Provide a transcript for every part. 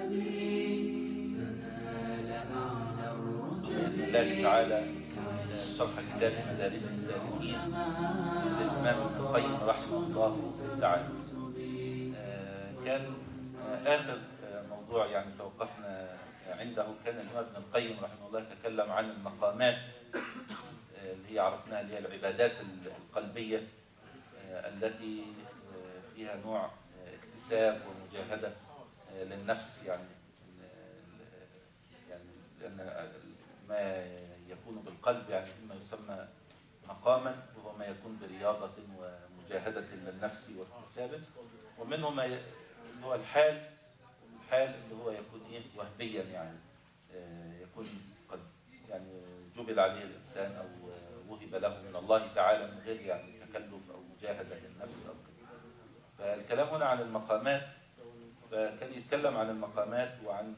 بإذن الله تعالى شرح كتاب مدارج السالكين للإمام ابن القيم رحمه الله تعالى. كان آخر موضوع يعني توقفنا عنده كان الإمام ابن القيم رحمه الله تكلم عن المقامات اللي هي عرفناها، اللي هي العبادات القلبية التي فيها نوع اكتساب ومجاهدة للنفس، يعني لأن ما يكون بالقلب يعني إما يسمى مقاما، وهو ما يكون برياضة ومجاهدة للنفس واكتسابه، ومنه ما هو الحال اللي هو يكون وهبيا، يعني يكون قد يعني جبل عليه الإنسان أو وهب له من الله تعالى من غير يعني تكلف أو مجاهدة للنفس أو كده. فالكلام هنا عن المقامات، فكان يتكلم عن المقامات وعن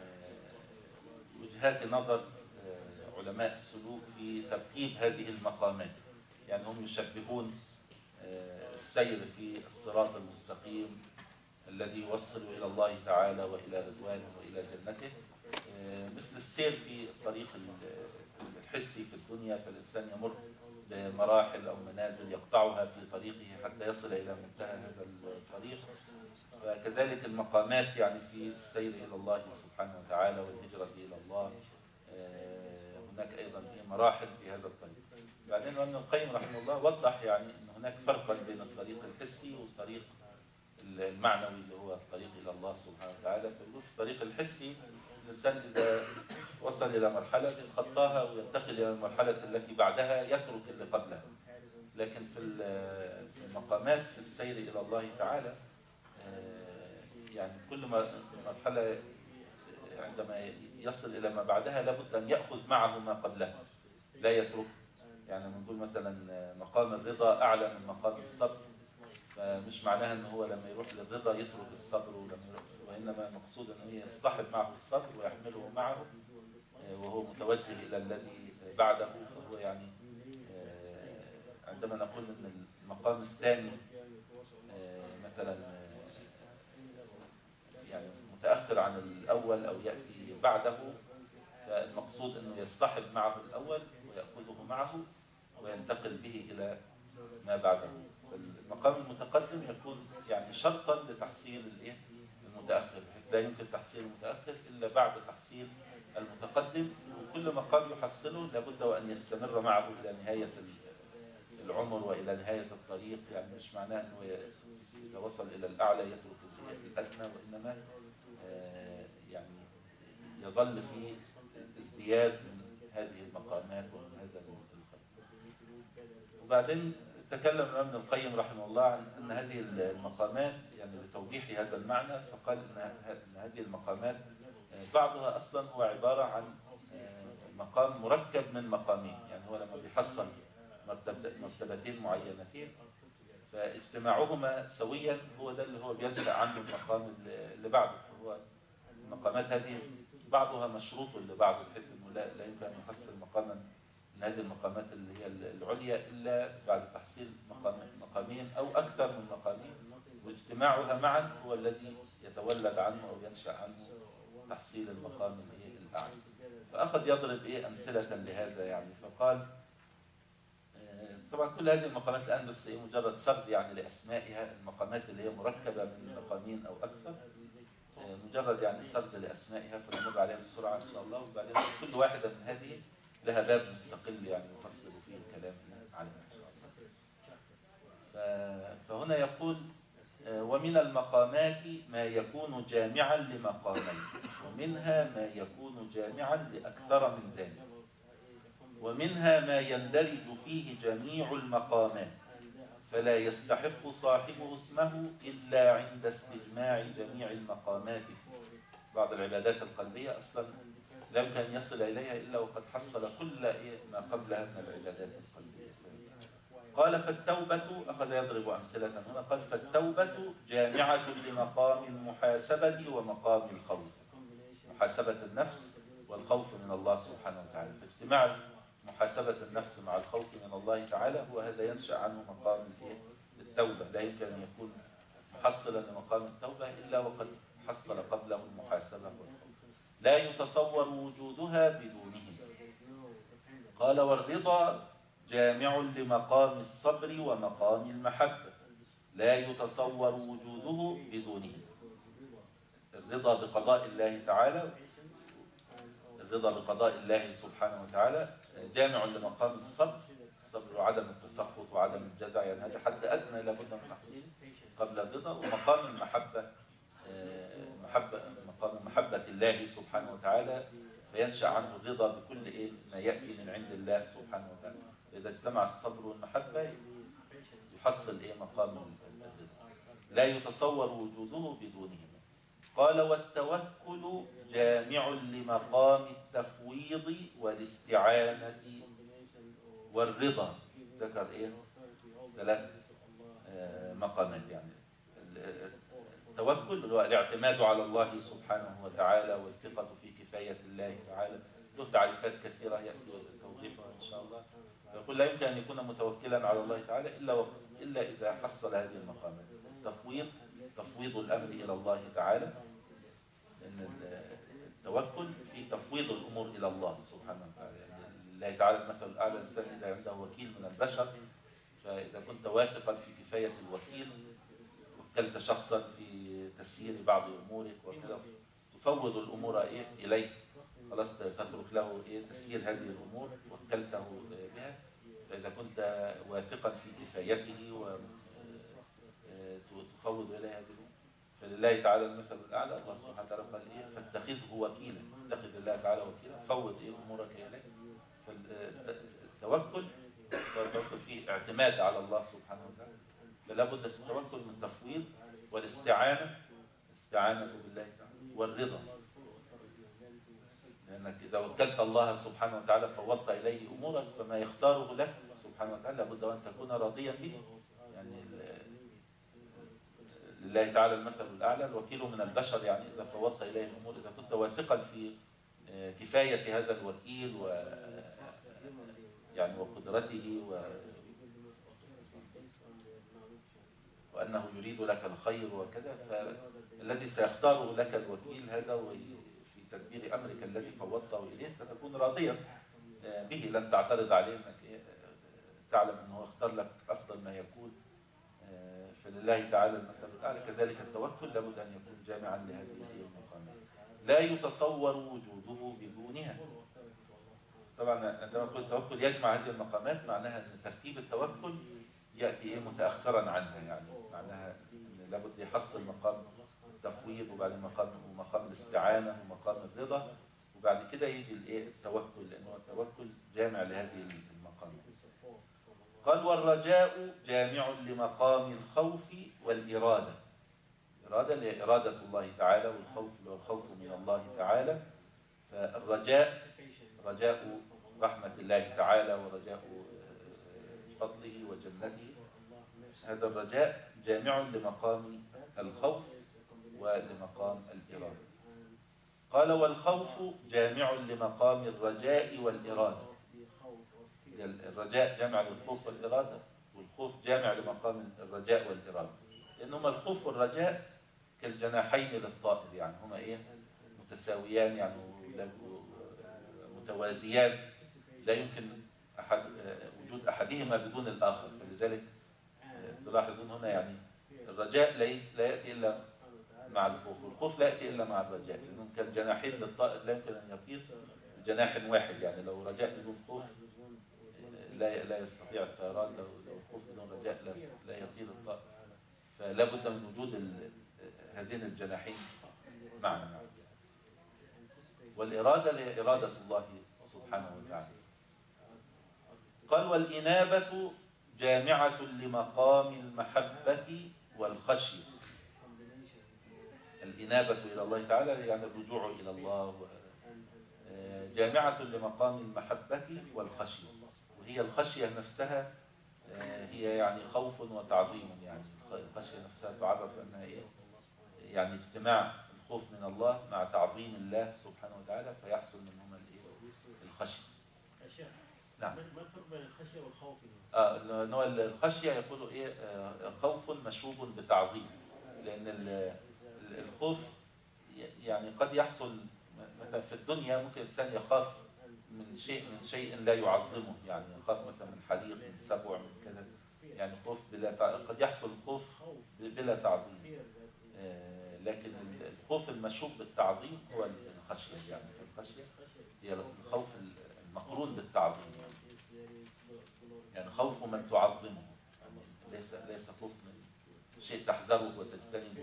وجهات نظر علماء السلوك في ترتيب هذه المقامات. يعني هم يشبهون السير في الصراط المستقيم الذي يوصل إلى الله تعالى وإلى رضوانه وإلى جنته، مثل السير في الطريق الحسي في الدنيا، فالإنسان يمر بمراحل أو منازل يقطعها في طريقه حتى يصل إلى منتهى هذا الطريق. وكذلك المقامات يعني في السير إلى الله سبحانه وتعالى والهجرة إلى الله، هناك أيضا مراحل في هذا الطريق. بعدين ابن القيم رحمه الله وضح يعني أن هناك فرقا بين الطريق الحسي والطريق المعنوي اللي هو الطريق إلى الله سبحانه وتعالى. فيقول في الطريق الحسي الإنسان إذا وصل إلى مرحلة يتخطاها وينتقل إلى المرحلة التي بعدها يترك اللي قبلها. لكن في المقامات في السير إلى الله تعالى يعني كل مرحلة عندما يصل إلى ما بعدها لابد أن يأخذ معه ما قبلها، لا يترك. يعني نقول مثلا مقام الرضا أعلى من مقام الصبر، فمش معناها أنه هو لما يروح للرضا يترك الصبر، وإنما المقصود أنه يصطحب معه الصبر ويحمله معه وهو متوجه إلى الذي بعده. فهو يعني عندما نقول أن المقام الثاني مثلا يعني متأخر عن الأول أو يأتي بعده، فالمقصود أنه يصطحب معه الأول ويأخذه معه وينتقل به إلى ما بعده. المقام المتقدم يكون يعني شرطا لتحصيل المتأخر، بحيث لا يمكن تحصيل المتأخر إلا بعد تحصيل المتقدم، وكل مقام يحصله لابد وأن يستمر معه إلى نهاية العمر وإلى نهاية الطريق. يعني مش معناه أنه إذا وصل إلى الأعلى يترك الأدنى، وإنما يعني يظل في ازدياد من هذه المقامات ومن هذا الخير. وبعدين تكلم ابن القيم رحمه الله عن أن هذه المقامات يعني لتوضيح هذا المعنى، فقال أن هذه المقامات بعضها أصلا هو عبارة عن مقام مركب من مقامين. يعني هو لما بيحصل مرتبتين معينتين فاجتماعهما سويا هو ده اللي هو بينشأ عنه المقام اللي بعده. فهو المقامات هذه بعضها مشروط لبعض، بحيث انه لا يمكن ان يحصل مقاما من هذه المقامات اللي هي العليا الا بعد تحصيل مقامين او اكثر من مقامين، واجتماعها معا هو الذي يتولد عنه او ينشأ عنه تحصيل المقام الاعلى. فاخذ يضرب امثله لهذا، يعني فقال طبعا كل هذه المقامات الآن بس مجرد سرد يعني لأسمائها، المقامات اللي هي مركبة من مقامين أو أكثر، مجرد يعني سرد لأسمائها فنمر عليها بسرعة إن شاء الله. وبعدين كل واحدة من هذه لها باب مستقل يعني يفصل فيه الكلام عنها إن شاء الله. فهنا يقول ومن المقامات ما يكون جامعا لمقامين، ومنها ما يكون جامعا لأكثر من ذلك، ومنها ما يندرج فيه جميع المقامات فلا يستحق صاحبه اسمه إلا عند استجماع جميع المقامات فيه. بعض العبادات القلبية أصلا لا يمكن أن يصل إليها إلا وقد حصل كل ما قبلها من العبادات القلبية. قال فالتوبة، أخذ يضرب أمثلة هنا، قال فالتوبة جامعة لمقام المحاسبة ومقام الخوف، محاسبة النفس والخوف من الله سبحانه وتعالى. فاجتماع محاسبة النفس مع الخوف من الله تعالى هو هذا ينشأ عنه مقام التوبة. لا يمكن أن يكون محصلا لمقام التوبة إلا وقد حصل قبله المحاسبة والخوف. لا يتصور وجودها بدونهم. قال والرضا جامع لمقام الصبر ومقام المحبة، لا يتصور وجوده بدونهم. الرضا بقضاء الله تعالى، الرضا بقضاء الله سبحانه وتعالى جامع لمقام الصبر، الصبر وعدم التسخط وعدم الجزع، يعني هذا حد أدنى لابد من تحصيله قبل الرضا. ومقام المحبة مقام محبة الله سبحانه وتعالى، فينشأ عنه الرضا بكل ما يأتي من عند الله سبحانه وتعالى. إذا اجتمع الصبر والمحبة يحصل مقام الرضا، لا يتصور وجوده بدونهما. قال والتوكل جامع لمقام التفويض والاستعانة والرضا. ذكر ثلاث مقامات. يعني التوكل هو الاعتماد على الله سبحانه وتعالى والثقة في كفاية الله تعالى. له تعريفات كثيرة يأتي توضيحها إن شاء الله. يقول لا يمكن أن يكون متوكلا على الله تعالى إلا إذا حصل هذه المقامات. تفويض الأمر إلى الله تعالى، لأن التوكل في تفويض الأمور إلى الله سبحانه وتعالى. يعني الله تعالى المثل الأعلى، الإنسان إذا عنده وكيل من البشر، فإذا كنت واثقا في كفاية الوكيل وكلت شخصا في تسيير بعض أمورك وكذا، تفوض الأمور إليه، خلاص تترك له تسيير هذه الأمور وكلته بها. فإذا كنت واثقا في كفايته وتفوض إليه هذه الأمور، فلله تعالى المثل الأعلى. الله سبحانه وتعالى قال فاتخذه وكيلا، اتخذ الله تعالى وكيلا، فوض أمورك إليه. فالتوكل فيه اعتماد على الله سبحانه وتعالى، فلا بد في التوكل من تفويض والاستعانة بالله تعالى والرضا. لأنك إذا وكلت الله سبحانه وتعالى فوضت إليه أمورك، فما يختاره لك سبحانه وتعالى لابد أن تكون راضيا به. يعني لله تعالى المثل الأعلى، الوكيل من البشر. يعني إذا فوضت إليه الأمور، إذا كنت واثقا في كفاية هذا الوكيل وقدرته وأنه يريد لك الخير وكذا، فالذي سيختاره لك الوكيل هذا في تدبير أمرك الذي فوضته إليه ستكون راضيا به، لن تعترض عليه، أنك تعلم أنه اختار لك أفضل ما يكون. فلله تعالى المثل الأعلى. كذلك التوكل لابد أن يكون جامعا لهذه المقامات، لا يتصور وجوده بدونها. طبعا عندما نقول التوكل يجمع هذه المقامات، معناها أن ترتيب التوكل يأتي متأخرا عنها. يعني معناها أن لابد يحصل مقام التفويض، وبعدين مقام الاستعانة ومقام الرضا، وبعد كده يجي التوكل، لأنه التوكل جامع لهذه المقامات. قال والرجاء جامع لمقام الخوف والإرادة. الإرادة اللي إرادة الله تعالى، والخوف اللي هو الخوف من الله تعالى. فالرجاء رجاء رحمة الله تعالى ورجاء فضله وجنته. هذا الرجاء جامع لمقام الخوف ولمقام الإرادة. قال والخوف جامع لمقام الرجاء والإرادة. الرجاء جامع للخوف والإرادة، والخوف جامع لمقام الرجاء والإرادة، لأنهما الخوف والرجاء كالجناحين للطائر. يعني هما متساويان، يعني متوازيان، لا يمكن وجود أحدهما بدون الآخر. فلذلك تلاحظون هنا يعني الرجاء لا يأتي إلا مع الخوف، والخوف لا يأتي إلا مع الرجاء، لأنهم كالجناحين للطائر لا يمكن أن يطير بجناح واحد. يعني لو رجاء بدون خوف لا يستطيع الطيران، لو خوف بدون رجاء لا يطير الطائر. فلا بد من وجود هذين الجناحين معا. والإرادة هي إرادة الله سبحانه وتعالى. قال والإنابة جامعة لمقام المحبة والخشية. الإنابة إلى الله تعالى يعني الرجوع إلى الله، جامعة لمقام المحبة والخشية. وهي الخشية نفسها هي يعني خوف وتعظيم. يعني الخشية نفسها تعرف أنها يعني اجتماع الخوف من الله مع تعظيم الله سبحانه وتعالى، فيحصل منهما الخشية. نعم. ما الفرق بين الخشية والخوف؟ نوع الخشية يقولوا خوف مشوب بتعظيم، لأن الخوف يعني قد يحصل مثلا في الدنيا، ممكن الإنسان يخاف من شيء لا يعظمه، يعني يخاف مثلا من حريق، من سبع، من كذا، يعني خوف قد يحصل خوف بلا تعظيم. لكن الخوف المشوب بالتعظيم هو الخشية، يعني الخشية هي الخوف المقرون بالتعظيم، يعني خوف من تعظمه، يعني ليس خوف من شيء تحذره وتجتنبه.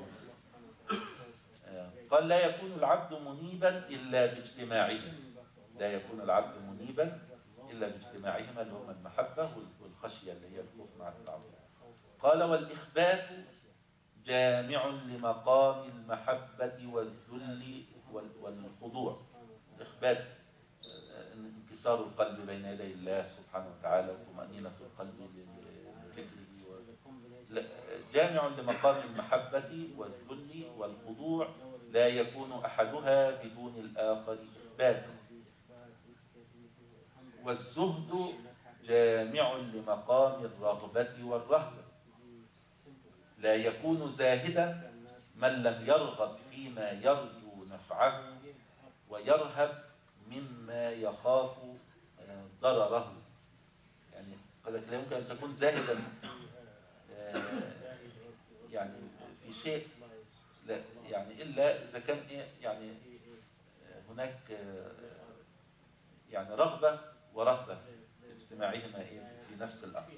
قال لا يكون العبد منيبا إلا باجتماعهما، لا يكون العبد منيبا إلا باجتماعهما، اللي هما المحبة والخشية اللي هي الخوف مع التعظيم. قال والإخبات جامع لمقام المحبة والذل والخضوع. الإخبات انكسار القلب بين يدي الله سبحانه وتعالى وطمأنينة القلب لذكره، جامع لمقام المحبة والذل والخضوع، لا يكون أحدها بدون الآخر إخباتا. والزهد جامع لمقام الرغبة والرهبة، لا يكون زاهدا من لم يرغب فيما يرجو نفعه ويرهب مما يخاف ضرره. يعني قال لك لا يمكن أن تكون زاهدا يعني في شيء، لا يعني إلا إذا كان يعني هناك يعني رغبة ورهبة في اجتماعهما في نفس الأمر.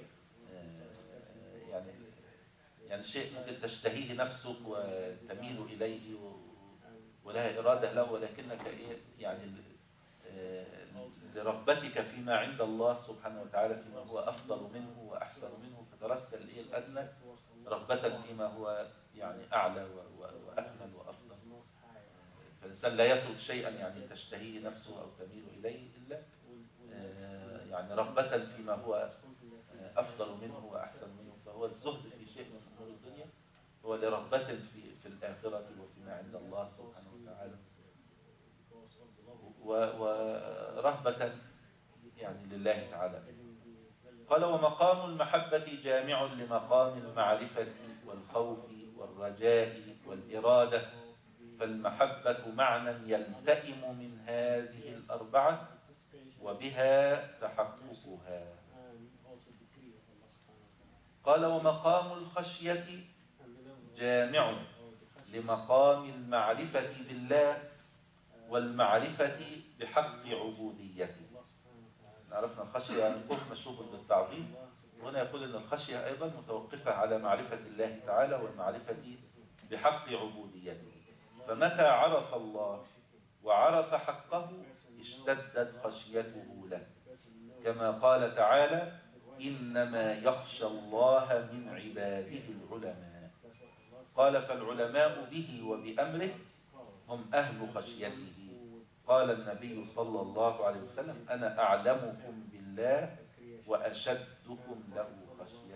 يعني شيء ممكن تشتهيه نفسك وتميل إليه ولها إرادة له، ولكنك يعني لرغبتك فيما عند الله سبحانه وتعالى فيما هو أفضل منه وأحسن منه، فتركت الأدنى رغبة فيما هو يعني أعلى وأكمل وأفضل. فالإنسان لا يترك شيئا يعني تشتهيه نفسه أو تميل إليه إلا يعني رغبة فيما هو أفضل منه وأحسن منه. فهو الزهد في شيء من أمور الدنيا هو لرغبة في الآخرة وفيما عند الله سبحانه وتعالى، ورهبة يعني لله تعالى. قال ومقام المحبة جامع لمقام المعرفة والخوف والرجاء والإرادة، فالمحبة معنى يلتئم من هذه الأربعة وبها تحققها. قال ومقام الخشية جامع لمقام المعرفة بالله والمعرفة بحق عبوديته. عرفنا الخشية يعني خوف مشوب بالتعظيم، وهنا يقول أن الخشية أيضا متوقفة على معرفة الله تعالى والمعرفة بحق عبوديته. فمتى عرف الله وعرف حقه اشتدت خشيته له، كما قال تعالى إنما يخشى الله من عباده العلماء. قال فالعلماء به وبأمره هم أهل خشيته. قال النبي صلى الله عليه وسلم أنا أعلمكم بالله وأشدكم له خشية.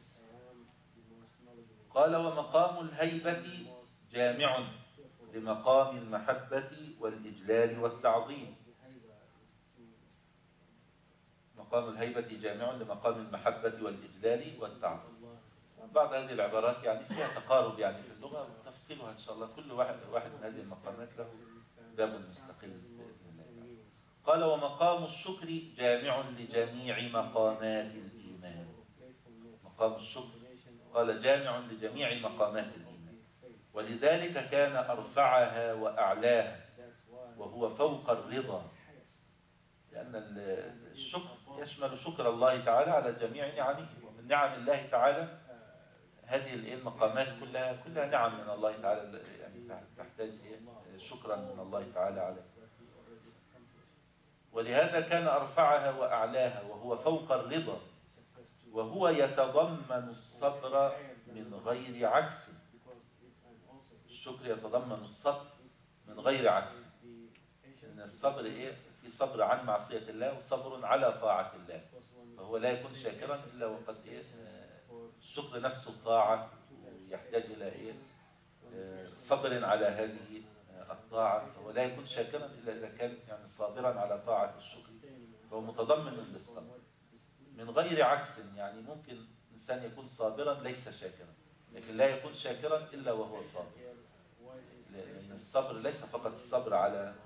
قال ومقام الهيبة جامع لمقام المحبة والإجلال والتعظيم. مقام الهيبة جامع لمقام المحبة والإجلال والتعظيم. بعض هذه العبارات يعني فيها تقارب يعني في اللغة، وتفصيلها إن شاء الله كل واحد من هذه المقامات له باب مستقل بإذن الله. قال ومقام الشكر جامع لجميع مقامات الإيمان. مقام الشكر قال جامع لجميع مقامات الإيمان، ولذلك كان أرفعها وأعلاها وهو فوق الرضا، لأن الشكر يشمل شكر الله تعالى على جميع نعمه، ومن نعم الله تعالى هذه المقامات كلها نعم من الله تعالى، يعني تحتاج شكرا من الله تعالى عليه. ولهذا كان أرفعها وأعلاها وهو فوق الرضا، وهو يتضمن الصبر من غير عكس. الشكر يتضمن الصبر من غير عكس. إن الصبر في صبر عن معصية الله وصبر على طاعة الله، فهو لا يكون شاكرا إلا وقد الشكر نفسه طاعة، يحتاج إلى صبر على هذه الطاعة، فهو لا يكون شاكرا إلا إذا كان يعني صابرا على طاعة الشكر، فهو متضمن للصبر من غير عكس. يعني ممكن إنسان يكون صابرا ليس شاكرا، لكن لا يكون شاكرا إلا وهو صابر. لأن الصبر ليس فقط الصبر على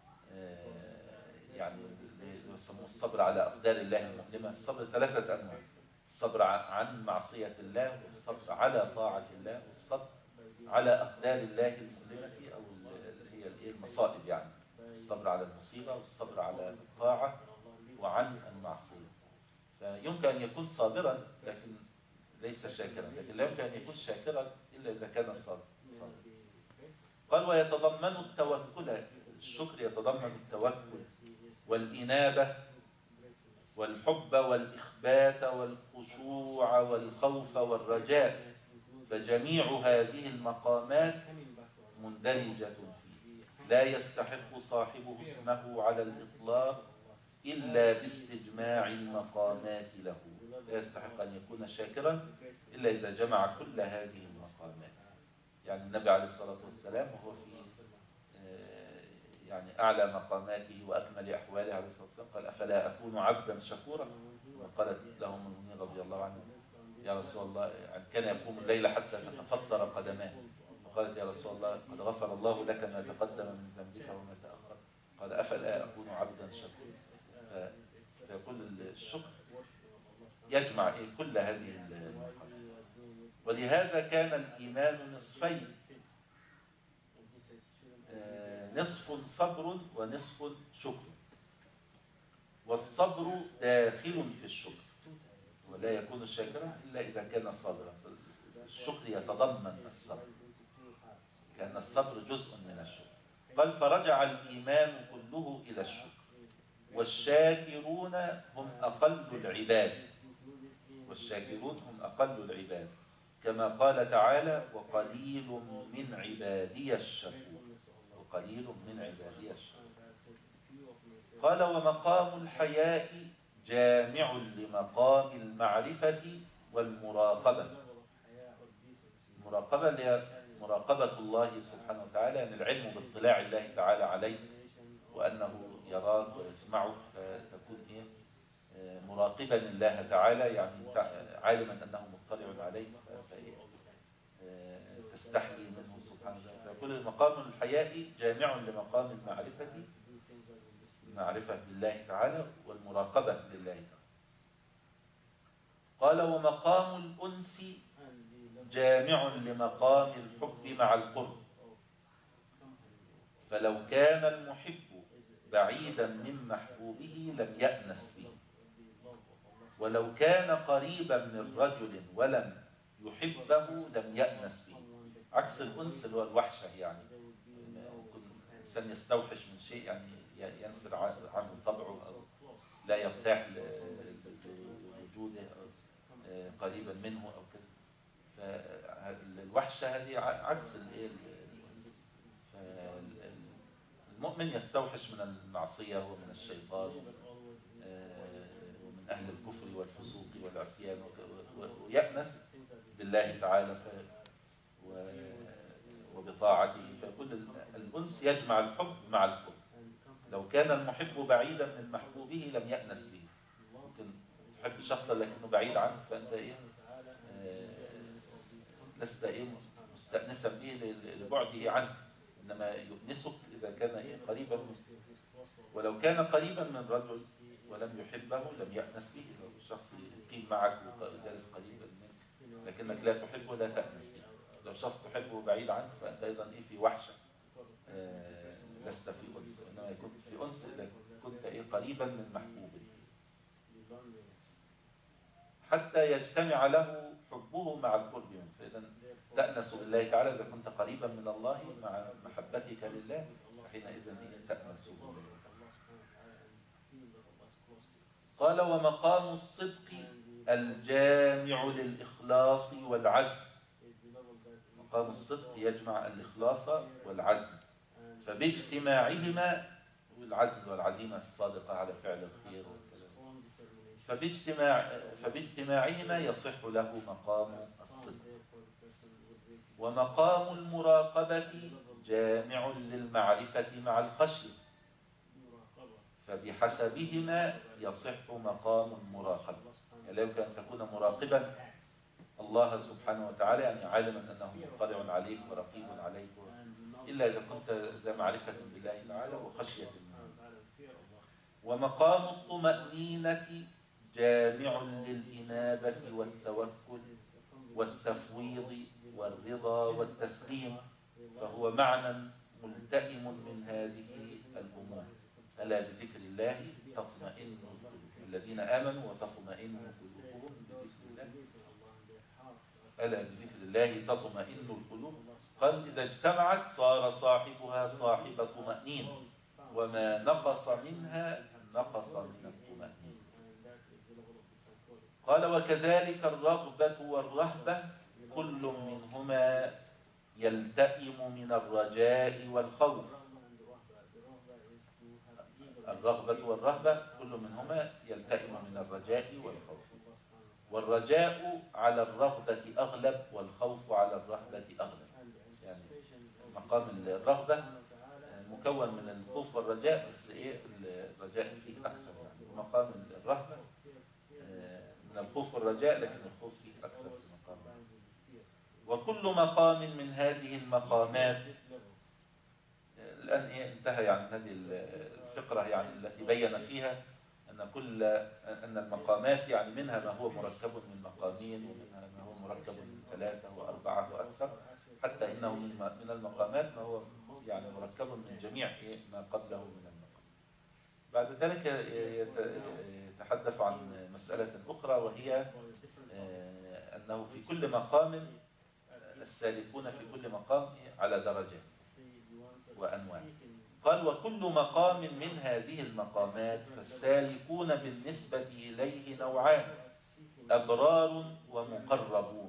يعني يسموه الصبر على أقدار الله المؤلمة. الصبر ثلاثة أنواع: الصبر عن معصية الله، والصبر على طاعة الله، والصبر على أقدار الله المؤلمة أو اللي هي المصائب، يعني الصبر على المصيبة والصبر على الطاعة وعن المعصية. فيمكن أن يكون صابرا لكن ليس شاكرا، لكن لا يمكن أن يكون شاكرا إلا إذا كان صابرا. قال ويتضمن التوكل، الشكر يتضمن التوكل والإنابة والحب والإخبات والخشوع والخوف والرجاء، فجميع هذه المقامات مندرجة فيه، لا يستحق صاحبه اسمه على الإطلاق إلا باستجماع المقامات له. لا يستحق أن يكون شاكرا إلا إذا جمع كل هذه المقامات. يعني النبي عليه الصلاة والسلام وهو في يعني أعلى مقاماته وأكمل أحواله عليه الصلاة والسلام قال أفلا أكون عبدا شكورا؟ وقالت له أم المؤمنين رضي الله عنها يا رسول الله، يعني كان يقوم الليل حتى تتفطر قدماه، فقالت يا رسول الله قد غفر الله لك ما تقدم من ذنبك وما تأخر، قال أفلا أكون عبدا شكورا؟ فيقول الشكر يجمع كل هذه المقامات. ولهذا كان الإيمان نصفين، نصف صبر ونصف شكر، والصبر داخل في الشكر، ولا يكون شاكرا إلا إذا كان صابرا. الشكر يتضمن الصبر، كأن الصبر جزء من الشكر. قال فرجع الإيمان كله إلى الشكر، والشاكرون هم أقل العباد، والشاكرون هم أقل العباد، كما قال تعالى وقليل من عبادي الشكور، وقليل من عبادي الشكور. قال ومقام الحياء جامع لمقام المعرفة والمراقبة. المراقبة اللي مراقبة الله سبحانه وتعالى، يعني العلم باطلاع الله تعالى عليك وأنه يراك ويسمعك، فتكون مراقبا لله تعالى، يعني عالما أنه مطلع عليك، تستحي منه سبحانه وتعالى. فيقول مقام الحياء جامع لمقام المعرفة، المعرفة بالله تعالى والمراقبة لله تعالى. قال ومقام الأنس جامع لمقام الحب مع القرب، فلو كان المحب بعيدا من محبوبه لم يأنس به، ولو كان قريبا من رجل ولم يحبه لم يأنس به. عكس الأنس اللي هو الوحشة، يعني ممكن الإنسان يستوحش من شيء يعني ينفر عنه طبعه أو لا يرتاح لوجوده قريبا منه أو كده. فالوحشة هذه عكس الأنس. فالمؤمن يستوحش من المعصية ومن الشيطان ومن أهل الكفر والفسوق والعصيان، ويأنس بالله تعالى وبطاعته. فيقول الأنس يجمع الحب مع القرب. لو كان المحب بعيدا من محبوبه لم يأنس به. ممكن تحب شخصا لكنه بعيد عنك، فأنت لست مستأنسا به لبعده عنك، إنما يؤنسك إذا كان قريبا منه. ولو كان قريبا من رجل ولم يحبه لم يأنس به. لو الشخص يقيم معك وجالس قريبا منك لكنك لا تحبه لا تأنس به. لو شخص تحبه بعيد عنك فأنت أيضا في وحشة، لست في أنس. إنما كنت في أنس إذا كنت قريبا من محبوبه، حتى يجتمع له حبه مع القرب منه. فإذا تأنس بالله تعالى إذا كنت قريبا من الله مع محبتك لله، فحينئذ تأنس بالله. قال ومقام الصدق الجامع للإخلاص والعزم. مقام الصدق يجمع الإخلاص والعزم، فباجتماعهما، العزم والعزيمة الصادقة على فعل الخير فباجتماعهما يصح له مقام الصدق. ومقام المراقبة جامع للمعرفة مع الخشية، فبحسبهما يصح مقام المراقبة. يعني لا يمكن أن تكون مراقبا الله سبحانه وتعالى، يعني عالما أنه مطلع عليك ورقيب عليك إلا إذا كنت ذا معرفة بالله تعالى وخشية منه. ومقام الطمأنينة جامع للإنابة والتوكل والتفويض والرضا والتسليم، فهو معنى ملتئم من هذه الأمور. ألا بذكر الله تطمئن الذين آمنوا وتطمئن قلوبهم بذكر الله. ألا بذكر الله تطمئن القلوب. قال إذا اجتمعت صار صاحبها صاحب طمأنين، وما نقص منها نقص من الطمأنين. قال وكذلك الرغبة والرهبة كل منهما يلتئم من الرجاء والخوف. الرغبة والرهبة كل منهما يلتئم من الرجاء والخوف، والرجاء على الرغبة أغلب والخوف على الرهبة أغلب. يعني مقام الرغبة مكون من الخوف والرجاء، بس إيه الرجاء فيه أكثر. يعني مقام الرهبة من الخوف والرجاء، لكن الخوف فيه أكثر في مقام. وكل مقام من هذه المقامات الآن إيه انتهى يعني هذه الفقرة يعني التي بين فيها أن المقامات يعني منها ما هو مركب من مقامين، ومنها ما هو مركب من 3 و4 وأكثر، حتى إنه من المقامات ما هو يعني مركب من جميع ما قبله من المقام. بعد ذلك يتحدث عن مسألة أخرى، وهي أنه في كل مقام السالكون في كل مقام على درجات وأنواع. قال وكل مقام من هذه المقامات فالسالكون بالنسبة إليه نوعان: أبرار ومقربون.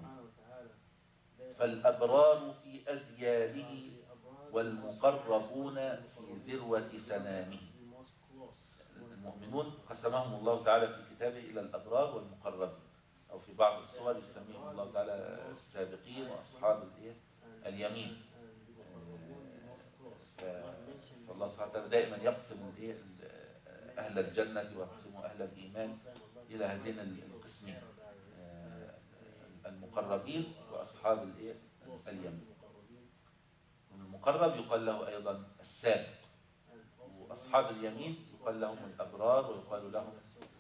فالأبرار في أذياله والمقربون في ذروة سنامه. المؤمنون قسمهم الله تعالى في كتابه إلى الأبرار والمقربين، أو في بعض الصور يسميهم الله تعالى السابقين وأصحاب اليمين. فالله سبحانه وتعالى دائما يقسم أهل الجنة ويقسم أهل الإيمان إلى هذين القسمين، المقربين وأصحاب اليمين. المقرب يقال له أيضا السابق، وأصحاب اليمين يقال لهم الأبرار، ويقال لهم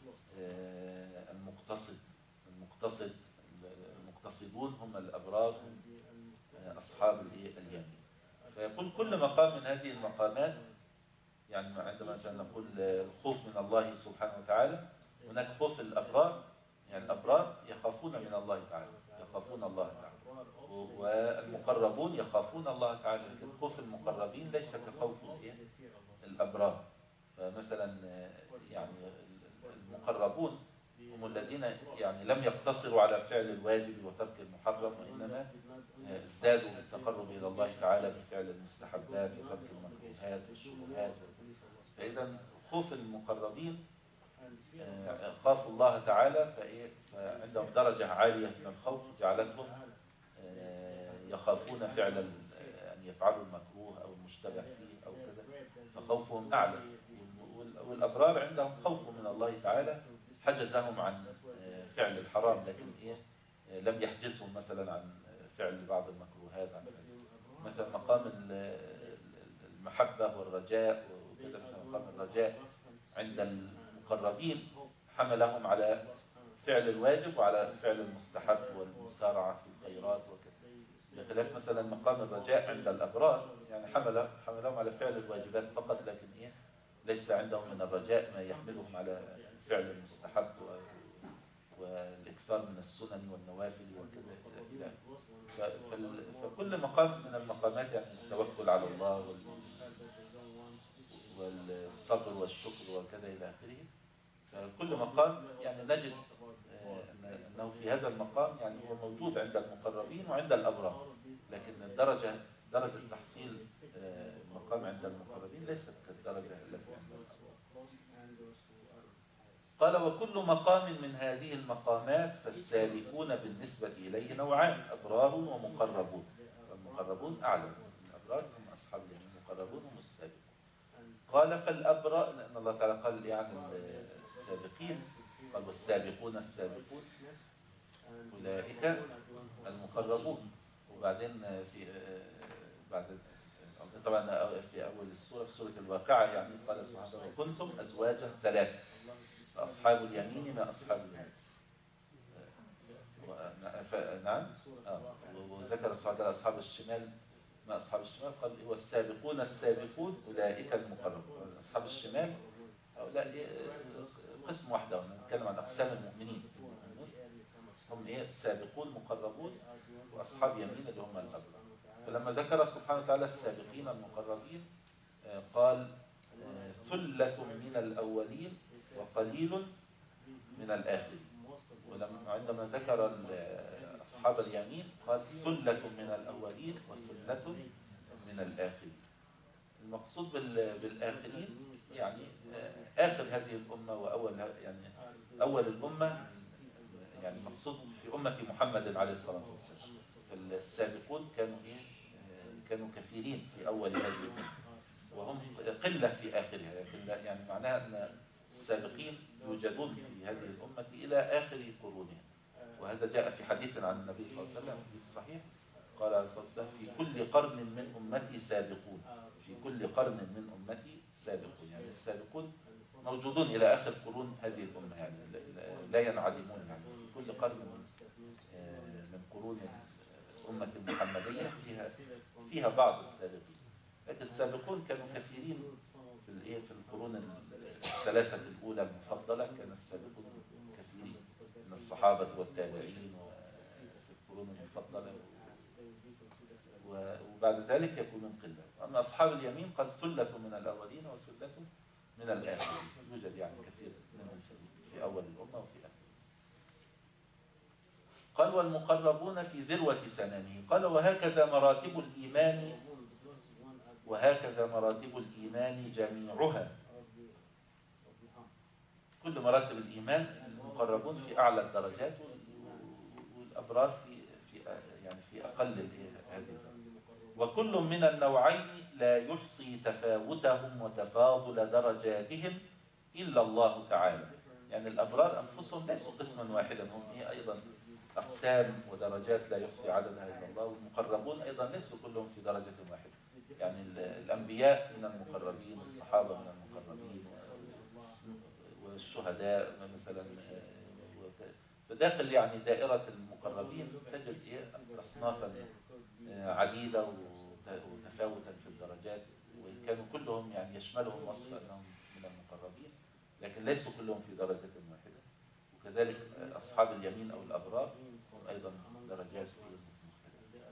المقتصدون هم الأبرار أصحاب اليمين. فيقول كل مقام من هذه المقامات، يعني عندما مثلا نقول الخوف من الله سبحانه وتعالى، هناك خوف الأبرار، يعني الأبرار يخافون من الله تعالى، يخافون الله تعالى، والمقربون يخافون الله تعالى، لكن خوف المقربين ليس كخوف الأبرار. فمثلا يعني المقربون هم الذين يعني لم يقتصروا على فعل الواجب وترك المحرم، وإنما ازدادوا بالتقرب إلى الله تعالى بفعل المستحبات وترك المكروهات والشبهات. فإذا خوف المقربين خافوا الله تعالى، فعندهم درجة عالية من الخوف جعلتهم يخافون فعلا أن يفعلوا المكروه أو المشتبه فيه أو كذا، فخوفهم أعلى. والأبرار عندهم خوف من الله تعالى حجزهم عن فعل الحرام، لكن لم يحجزهم مثلا عن فعل بعض المكروهات. مثلا مقام المحبة والرجاء وكذا، مثلا مقام الرجاء عند المقربين حملهم على فعل الواجب وعلى فعل المستحب والمسارعة في الخيرات وكذا، بخلاف مثلا مقام الرجاء عند الأبرار يعني حملهم على فعل الواجبات فقط، لكن ليس عندهم من الرجاء ما يحملهم على فعل المستحب والإكثار من السنن والنوافل وكذا إلى. فكل مقام من المقامات يعني التوكل على الله والصبر والشكر وكذا إلى آخره. فكل مقام يعني نجد أنه في هذا المقام يعني هو موجود عند المقربين وعند الأبرار، لكن درجة تحصيل المقام عند المقربين ليست كالدرجة التي عند الأبرار. قال وكل مقام من هذه المقامات فالسالكون بالنسبة إليه نوعان: أبرار ومقربون. والمقربون أعلى، الأبرار هم أصحاب اليمين، المقربون هم السابقون. قال فالأبرار، لأن الله تعالى قال يعني السابقين، قال والسابقون السابقون أولئك المقربون. وبعدين في بعد طبعا في أول السورة، في سورة الواقعة يعني قال سبحانه وتعالى كنتم أزواجا ثلاثة فأصحاب اليمين ما أصحاب اليمين. نعم. وذكر سبحانه وتعالى أصحاب الشمال ما أصحاب الشمال، قال والسابقون السابقون أولئك المقربون. أصحاب الشمال هؤلاء قسم واحدة، ونتكلم عن أقسام المؤمنين. هم سابقون مقربون، وأصحاب يمين اللي هم الأبرار. فلما ذكر سبحانه وتعالى السابقين المقربين قال ثلة من الأولين وقليل من الآخرين. وعندما ذكر أصحاب اليمين قال ثلة من الأولين وثلة من الآخرين. المقصود بالآخرين يعني آخر هذه الأمة وأول، يعني أول الأمة، يعني مقصود في أمة محمد عليه الصلاة والسلام. فالسابقون كانوا كثيرين في أول هذه الأمة، وهم قلة في آخرها، يعني معناها أن السابقين يوجدون في هذه الأمة إلى آخر قرونها. وهذا جاء في حديث عن النبي صلى الله عليه وسلم في الصحيح، قال عليه الصلاة والسلام في كل قرن من أمتي سابقون، في كل قرن من أمتي سابقون. يعني السابقون موجودون إلى آخر قرون هذه الأمة، يعني لا ينعدمون. يعني في كل قرن من قرون الأمة المحمدية فيها بعض السابقين، لكن السابقون كانوا كثيرين في القرون الثلاثة الأولى المفضلة. كان السابقون كثيرين من الصحابة والتابعين وفي القرون المفضلة، وبعد ذلك يكونون قلة. أما أصحاب اليمين قال ثلة من الأولين وثلة من الآخرين، يوجد يعني كثير منهم في أول الأمة وفي آخرها. قال والمقربون في ذروة سنامه. قال وهكذا مراتب الإيمان جميعها. كل مراتب الإيمان المقربون في أعلى الدرجات، والأبرار في أقل هذه الدرجات. وكل من النوعين لا يحصي تفاوتهم وتفاضل درجاتهم إلا الله تعالى. يعني الأبرار أنفسهم ليسوا قسما واحدا، هم أيضا أقسام ودرجات لا يحصي عددها إلا الله. والمقربون أيضا ليسوا كلهم في درجة واحدة، يعني الأنبياء من المقربين، الصحابة من المقربين، والشهداء مثلا. فداخل يعني دائرة المقربين تجد أصنافا عديدة وتفاوتا في الدرجات، وإن كانوا كلهم يعني يشملهم وصف أنهم من المقربين، لكن ليسوا كلهم في درجة واحدة. وكذلك أصحاب اليمين أو الأبرار هم أيضا درجات مختلفة.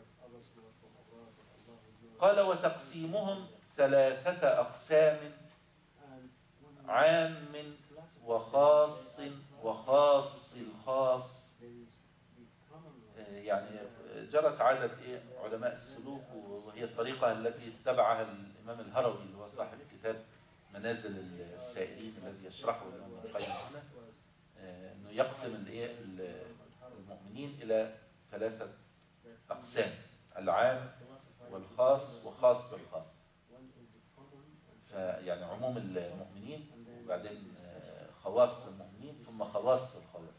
قال وتقسيمهم 3 أقسام: عام وخاص وخاص الخاص. يعني جرت عادة علماء السلوك، وهي الطريقة التي اتبعها الإمام الهروي اللي هو صاحب كتاب منازل السائرين الذي يشرحه الإمام ابن القيم هنا، إنه يقسم المؤمنين إلى 3 أقسام: العام والخاص وخاص الخاص. فيعني عموم المؤمنين، وبعدين خواص المؤمنين، ثم خواص الخواص.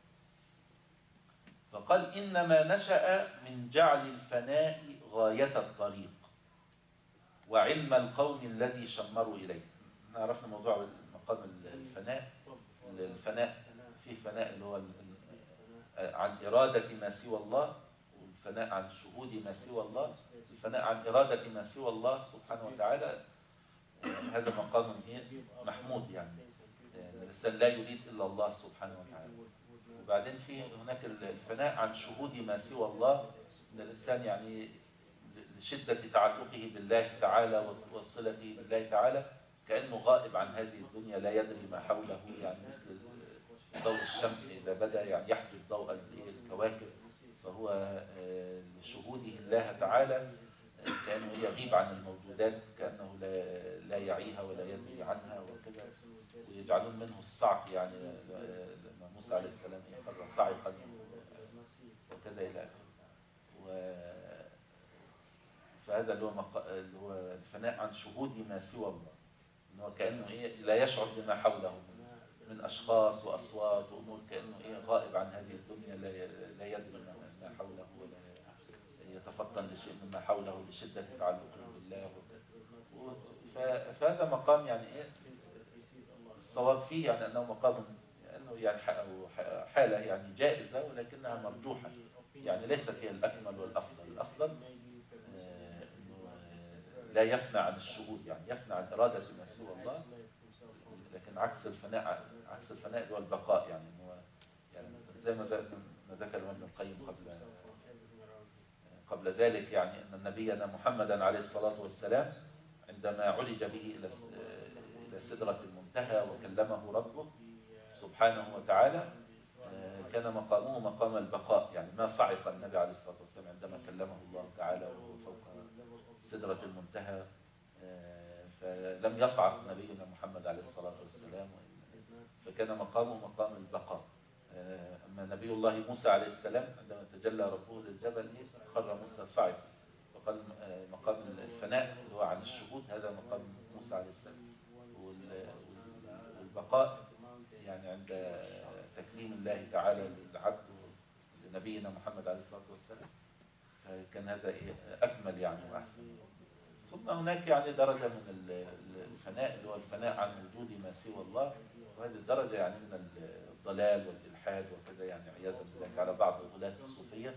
فقال إنما نشأ من جعل الفناء غاية الطريق وعلم القوم الذي شمروا إليه. عرفنا موضوع مقام الفناء. في فناء اللي هو عن إرادة ما سوى الله، والفناء عن شهود ما سوى الله. الفناء عن إرادة ما سوى الله سبحانه وتعالى هذا مقام محمود، يعني الإنسان لا يريد إلا الله سبحانه وتعالى. وبعدين في هناك الفناء عن شهود ما سوى الله، ان الانسان يعني لشده تعلقه بالله تعالى وصلته بالله تعالى كانه غائب عن هذه الدنيا، لا يدري ما حوله، يعني مثل ضوء الشمس اذا بدا يعني يحجب ضوء الكواكب، فهو لشهوده الله تعالى كانه يغيب عن الموجودات، كانه لا يعيها ولا يدري عنها وكذا. ويجعلون منه الصعق، يعني موسى عليه السلام خر صاعقا وكذا الى اخره. فهذا اللي هو الفناء عن شهود ما سوى الله، ان هو كانه لا يشعر بما حوله من اشخاص واصوات وامور، كانه غائب عن هذه الدنيا، لا يدري ما حوله ولا يتفطن لشيء مما حوله لشده تعلقه بالله. فهذا مقام يعني إيه الصواب فيه، يعني أنه مقام أنه يعني حالة يعني جائزة ولكنها مرجوحة، يعني ليست هي الأكمل والأفضل. الأفضل أنه لا يفنى عن الشهود، يعني يفنى عن إرادة ما سوى الله، لكن عكس الفناء، عكس الفناء اللي هو البقاء، يعني يعني زي ما ذكر ابن القيم قبل ذلك، يعني أن نبينا محمدا عليه الصلاة والسلام عندما عرج به إلى سدرة المنتهى وكلمه ربه سبحانه وتعالى، كان مقامه مقام البقاء، يعني ما صعق النبي عليه الصلاة والسلام عندما كلمه الله تعالى وهو فوق سدرة المنتهى، فلم يصعق نبينا محمد عليه الصلاة والسلام، فكان مقامه مقام البقاء. أما نبي الله موسى عليه السلام عندما تجلى ربه للجبل خر موسى صعق، وقال مقام الفناء اللي هو عن الشهود هذا مقام موسى عليه السلام، والبقاء يعني عند تكليم الله تعالى للعبد لنبينا محمد عليه الصلاة والسلام، فكان هذا أكمل يعني وأحسن. ثم هناك يعني درجة من الفناء اللي هو الفناء عن وجود ما سوى الله، وهذه الدرجة يعني من الضلال والإلحاد وكذا، يعني عياذا بالله على بعض غلاة الصوفية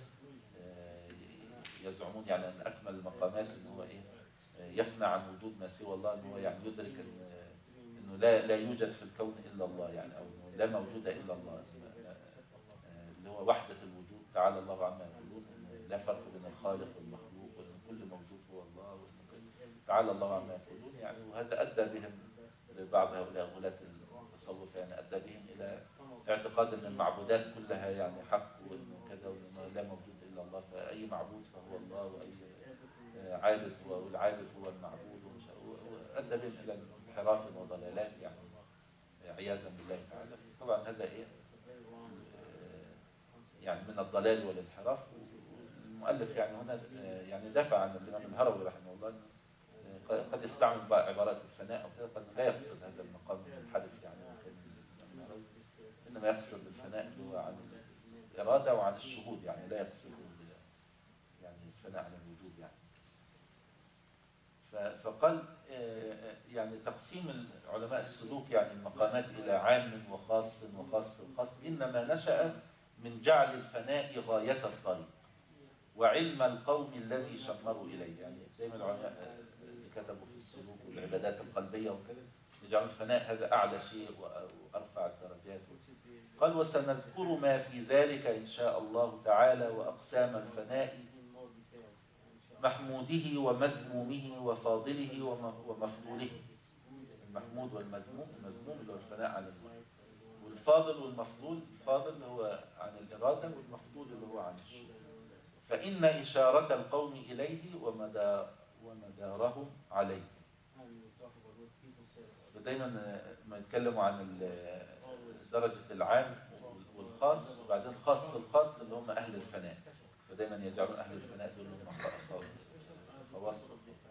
يزعمون يعني أن أكمل المقامات إنه هو يفنى عن وجود ما سوى الله، إنه هو يعني يدرك إنه لا يوجد في الكون إلا الله، يعني أو إنه لا موجود إلا الله، اللي هو وحدة الوجود، تعالى الله عما يقولون، لا فرق بين الخالق والمخلوق، وإن كل موجود هو الله، تعالى الله عما يقولون يعني. وهذا أدى بهم بعض هؤلاء غلاة التصوف، يعني أدى بهم إلى اعتقاد أن المعبودات كلها يعني حق، وإنه كذا، وإنه لا موجود إلا الله، فأي معبود فهو الله، وأي عابد والعابد هو المعبود، وأدى بهم إلى انحراف وضلالات يعني عياذا بالله تعالى. طبعا هذا يعني من الضلال والانحراف. المؤلف يعني هنا يعني دافع عن الإمام الهروي رحمه الله، قد يستعمل عبارات الفناء أو كذا، قد لا يقصد هذا المقام المنحرف يعني، إنما يقصد الفناء اللي هو عن الإرادة وعن الشهود، يعني لا يقصد يعني الفناء عن الوجود يعني. فقال يعني تقسيم علماء السلوك يعني المقامات إلى عام وخاص وخاص الخاص إنما نشأ من جعل الفناء غاية الطريق وعلم القوم الذي شمروا إليه، يعني زي ما العلماء اللي كتبوا في السلوك والعبادات القلبية وكذا يجعلوا الفناء هذا أعلى شيء وأرفع الدرجات. قال وسنذكر ما في ذلك إن شاء الله تعالى وأقسام الفناء، محموده ومذمومه وفاضله ومفضوله. المحمود والمذموم، المذموم اللي هو الفناء عن الله، والفاضل والمفضول، الفاضل هو عن الإرادة، والمفضول اللي هو عن الشهود. فإن إشارة القوم إليه ومدارهم عليه. فدايما ما يتكلموا عن درجة العام والخاص، وبعدين خاص الخاص اللي هم أهل الفناء، فدايما يجعلون أهل الفناء دول هم خواص.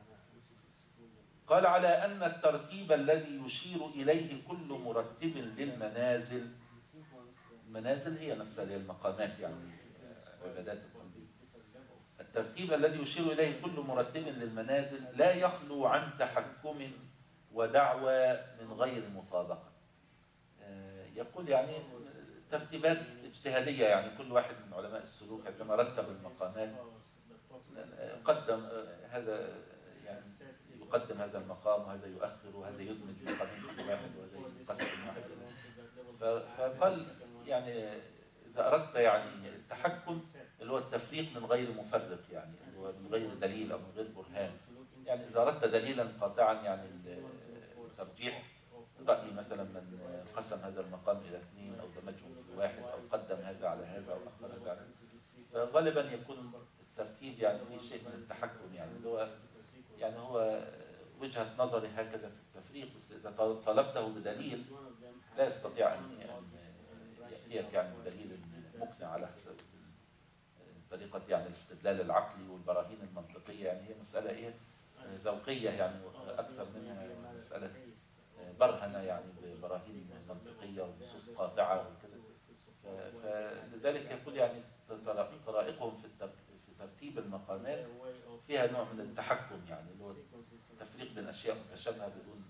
قال على أن الترتيب الذي يشير إليه كل مرتب للمنازل، المنازل هي نفسها المقامات يعني عبادات القلبية، الترتيب الذي يشير إليه كل مرتب للمنازل لا يخلو عن تحكم ودعوى من غير مطابقة. يقول يعني ترتيبات اجتهادية، يعني كل واحد من علماء السلوك عندما رتب المقامات قدم هذا، يعني يقدم هذا المقام وهذا يؤخر وهذا يدمج مقامين في واحد وهذا يقسم واحد. فقال يعني إذا أردت يعني التحكم اللي هو التفريق من غير مفرق، يعني اللي هو من غير دليل أو من غير برهان، يعني إذا أردت دليلا قاطعا يعني الترجيح رأي مثلا من قسم هذا المقام إلى اثنين أو دمجهم في واحد أو قدم هذا على هذا أو أخر هذا على هذا، فغالبا يكون الترتيب يعني في شيء من التحكم، يعني اللي هو يعني هو وجهة نظري هكذا في التفريق، بس إذا طلبته بدليل لا يستطيع أن يأتيك يعني بدليل مقنع على حسب طريقة يعني الاستدلال العقلي والبراهين المنطقية، يعني هي مسألة ذوقية يعني أكثر منها مسألة برهنة يعني ببراهين منطقية ونصوص قاطعة وكذا. فلذلك يقول يعني طرائقهم في ترتيب المقامات فيها نوع من التحكم، يعني اللي هو التفريق بين أشياء متشابهة بدون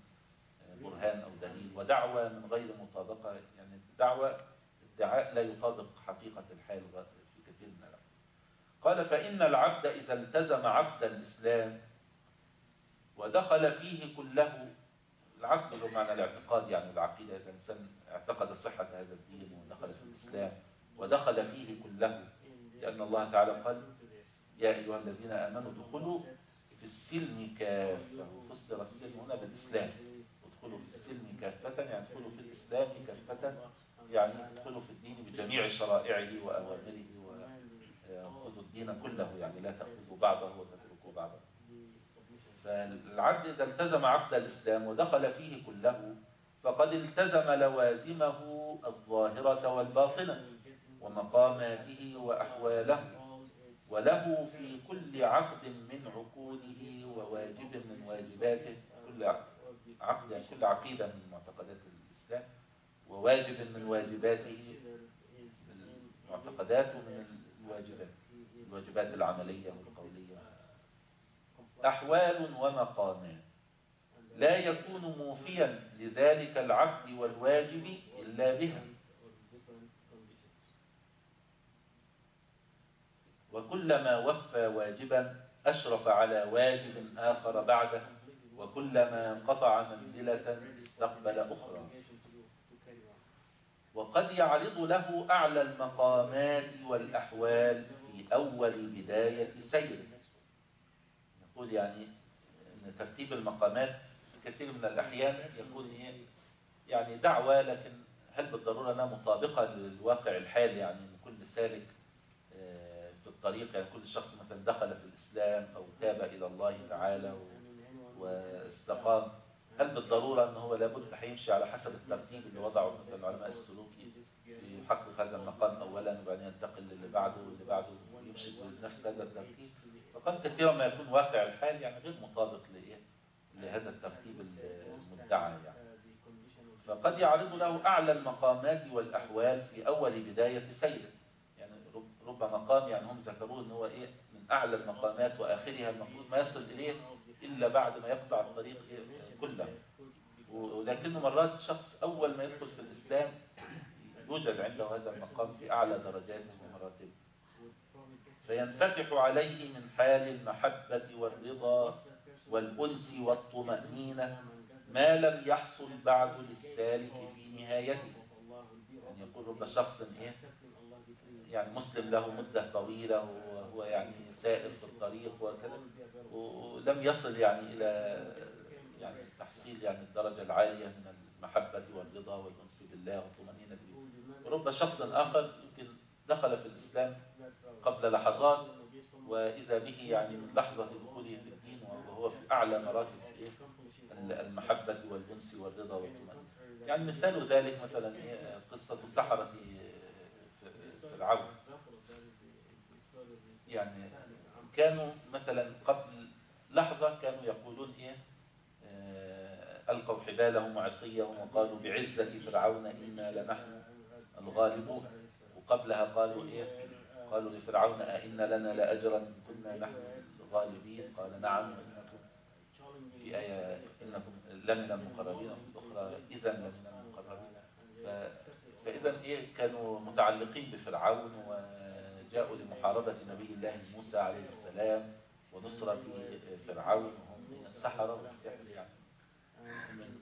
برهان أو دليل، ودعوة من غير مطابقة، يعني ادعاء لا يطابق حقيقة الحال في كثير من الأحوال. قال فإن العبد إذا التزم عقد الإسلام ودخل فيه كله، العقد هو معنى الاعتقاد يعني العقيدة، إذا الإنسان اعتقد صحة هذا الدين ودخل في الإسلام ودخل فيه كله، لأن الله تعالى قال يا أيها الذين آمنوا ادخلوا في السلم كافة، وفسر السلم هنا بالإسلام، ادخلوا في السلم كافة يعني ادخلوا في الإسلام كافة، يعني ادخلوا في الدين بجميع شرائعه وأوامره، وخذوا الدين كله، يعني لا تأخذوا بعضه وتتركوا بعضه. فالعبد إذا التزم عقد الإسلام ودخل فيه كله فقد التزم لوازمه الظاهرة والباطنة ومقاماته وأحواله، وله في كل عقد من عقوده وواجب من واجباته، كل عقد يعني كل عقيدة من معتقدات الإسلام، وواجب من واجباته المعتقدات ومن الواجبات العملية والقولية، أحوال ومقامات لا يكون موفيا لذلك العقد والواجب إلا بها، وكلما وفى واجبا أشرف على واجب آخر بعده، وكلما قطع منزلة استقبل أخرى. وقد يعرض له أعلى المقامات والأحوال في أول بداية سيره. يقول يعني أن ترتيب المقامات في كثير من الأحيان يكون يعني دعوة، لكن هل بالضرورة أنها مطابقة للواقع الحالي؟ يعني كل سالك في الطريق، يعني كل شخص مثلا دخل في الإسلام أو تاب إلى الله تعالى واستقام، هل بالضرورة أنه هو لابد هيمشي على حسب الترتيب اللي وضعه مثلا العلماء السلوكي، يحقق هذا المقام أولا وبعدين ينتقل للي بعده واللي بعده ويمشي بنفس هذا الترتيب؟ فقد كثيرا ما يكون واقع الحال يعني غير مطابق لهذا الترتيب المدعى يعني. فقد يعرض له أعلى المقامات والأحوال في أول بداية سيره، يعني رب مقام يعني هم ذكروه أنه هو من أعلى المقامات وآخرها المفروض ما يصل إليه إلا بعد ما يقطع الطريق كله. ولكنه مرات شخص أول ما يدخل في الإسلام يوجد عنده هذا المقام في أعلى درجاته ومراتبه، فينفتح عليه من حال المحبة والرضا والأنس والطمأنينة ما لم يحصل بعد للسالك في نهايته. يعني يقول رب شخص يعني مسلم له مدة طويلة وهو يعني سائر في الطريق وكذا، ولم يصل يعني إلى يعني تحصيل يعني الدرجة العالية من المحبة والرضا والأنس بالله والطمأنينة به. ورب شخص آخر يمكن دخل في الإسلام قبل لحظات وإذا به يعني من لحظة دخوله في الدين وهو في أعلى مراتب المحبة والأنس والرضا والطمأنينة. يعني مثال ذلك مثلا قصة سحرة فرعون، يعني كانوا مثلا قبل لحظة كانوا يقولون ألقوا حبالهم وعصيهم وقالوا بعزة فرعون إنا لنحن الغالبون، وقبلها قالوا قالوا لفرعون أئن لنا لأجرا إن كنا نحن الغالبين، قال نعم إنكم في آية إنكم لمن المقربين، وفي الأخرى إذا لمن المقربين. فإذا كانوا متعلقين بفرعون وجاءوا لمحاربة نبي الله موسى عليه السلام ونصرة فرعون، وهم من السحرة والسحر من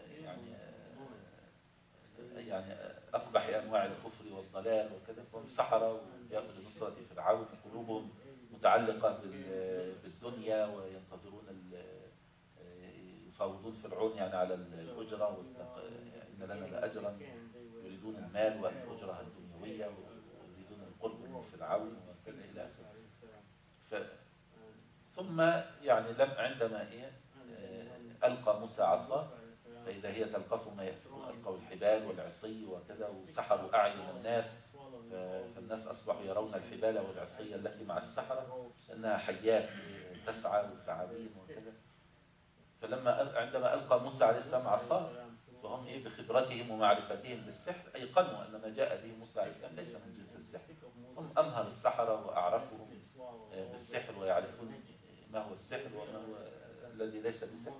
يعني أقبح أنواع الكفر والضلال وكذا، فهم سحرة وجاءوا لنصرة فرعون، قلوبهم متعلقة بالدنيا وينتظرون يفاوضون فرعون يعني على الأجرة، إن لنا لأجرا، يريدون المال والأجرة الدنيوية ويريدون القرب من فرعون وكذا إلى آخره. ثم يعني عندما ألقى موسى عصاه فإذا هي تلقف ما يأفكون، ألقوا الحبال والعصي وكذا وسحروا أعين الناس، فالناس أصبحوا يرون الحبال والعصي التي مع السحرة أنها حيات تسعى وثعابين وكذا. عندما ألقى موسى عليه السلام عصاه فهم بخبرتهم ومعرفتهم بالسحر أيقنوا أن ما جاء به موسى عليه السلام ليس من جنس السحر. هم أمهر السحرة وأعرفهم بالسحر ويعرفون ما هو السحر وما هو الذي ليس بسحر.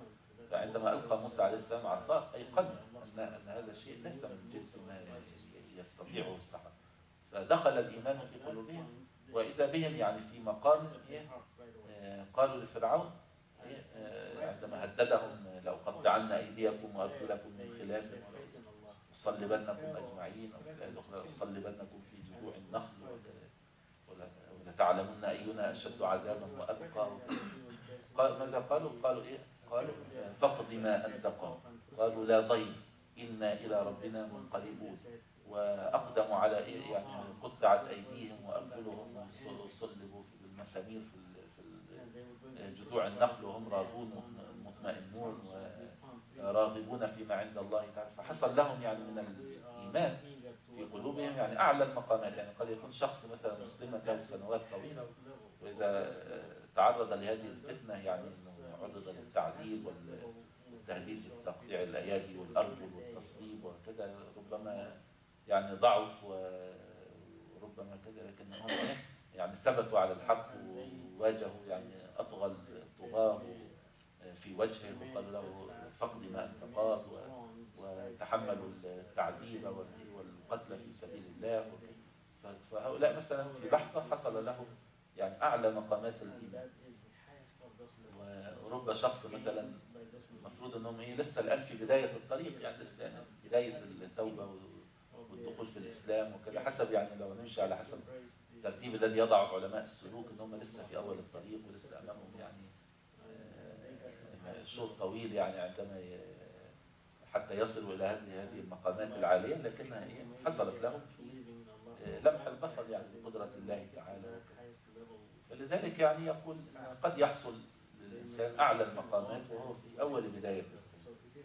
فعندما ألقى موسى عليه السلام عصاه أيقن أن هذا الشيء ليس من جنس ما يستطيعه السحرة، فدخل الإيمان في قلوبهم، وإذا بهم يعني في مقام قالوا لفرعون عندما هددهم لأقطعن أيديكم وأرجلكم من خلاف وصلبنكم أجمعين، أو في الآية الأخرى وصلبنكم في جذوع النخل ولتعلمن أينا أشد عذابا وأبقى. ماذا قالوا؟ قالوا فاقض ما أنت قاض. قالوا لا ضير إنا إلى ربنا منقلبون. وأقدموا على يعني قطعت أيديهم وأرجلهم وصلبوا في المسامير في جذوع النخل وهم راغبون مطمئنون وراغبون فيما عند الله تعالى. فحصل لهم يعني من الإيمان في قلوبهم يعني أعلى المقامات. يعني قد يكون شخص مثلا مسلما له سنوات طويلة، وإذا تعرض لهذه الفتنة يعني أنه عرض للتعذيب والتهديد بتقطيع الأيادي والأرجل والتصليب وكذا، ربما يعني ضعف وربما كذا، لكنهم يعني ثبتوا على الحق وواجهوا يعني أطغى الطغاة في وجهه وقال له فقد ما أنت قاض، وتحملوا التعذيب والقتل في سبيل الله. فهؤلاء مثلا في لحظة حصل لهم يعني أعلى مقامات الإيمان. ورب شخص مثلا المفروض أنهم لسه الآن في بداية الطريق، يعني لسه يعني بداية التوبة والدخول في الإسلام وكذا، حسب يعني لو نمشي على حسب الترتيب الذي يضعه علماء السلوك، أنهم لسه في أول الطريق ولسه أمامهم يعني شوط طويل يعني عندما حتى يصلوا إلى هذه المقامات العالية، لكنها حصلت لهم في لمح البصر يعني بقدرة الله تعالى. فلذلك يعني يقول قد يحصل للإنسان أعلى المقامات وهو في أول بداية السن.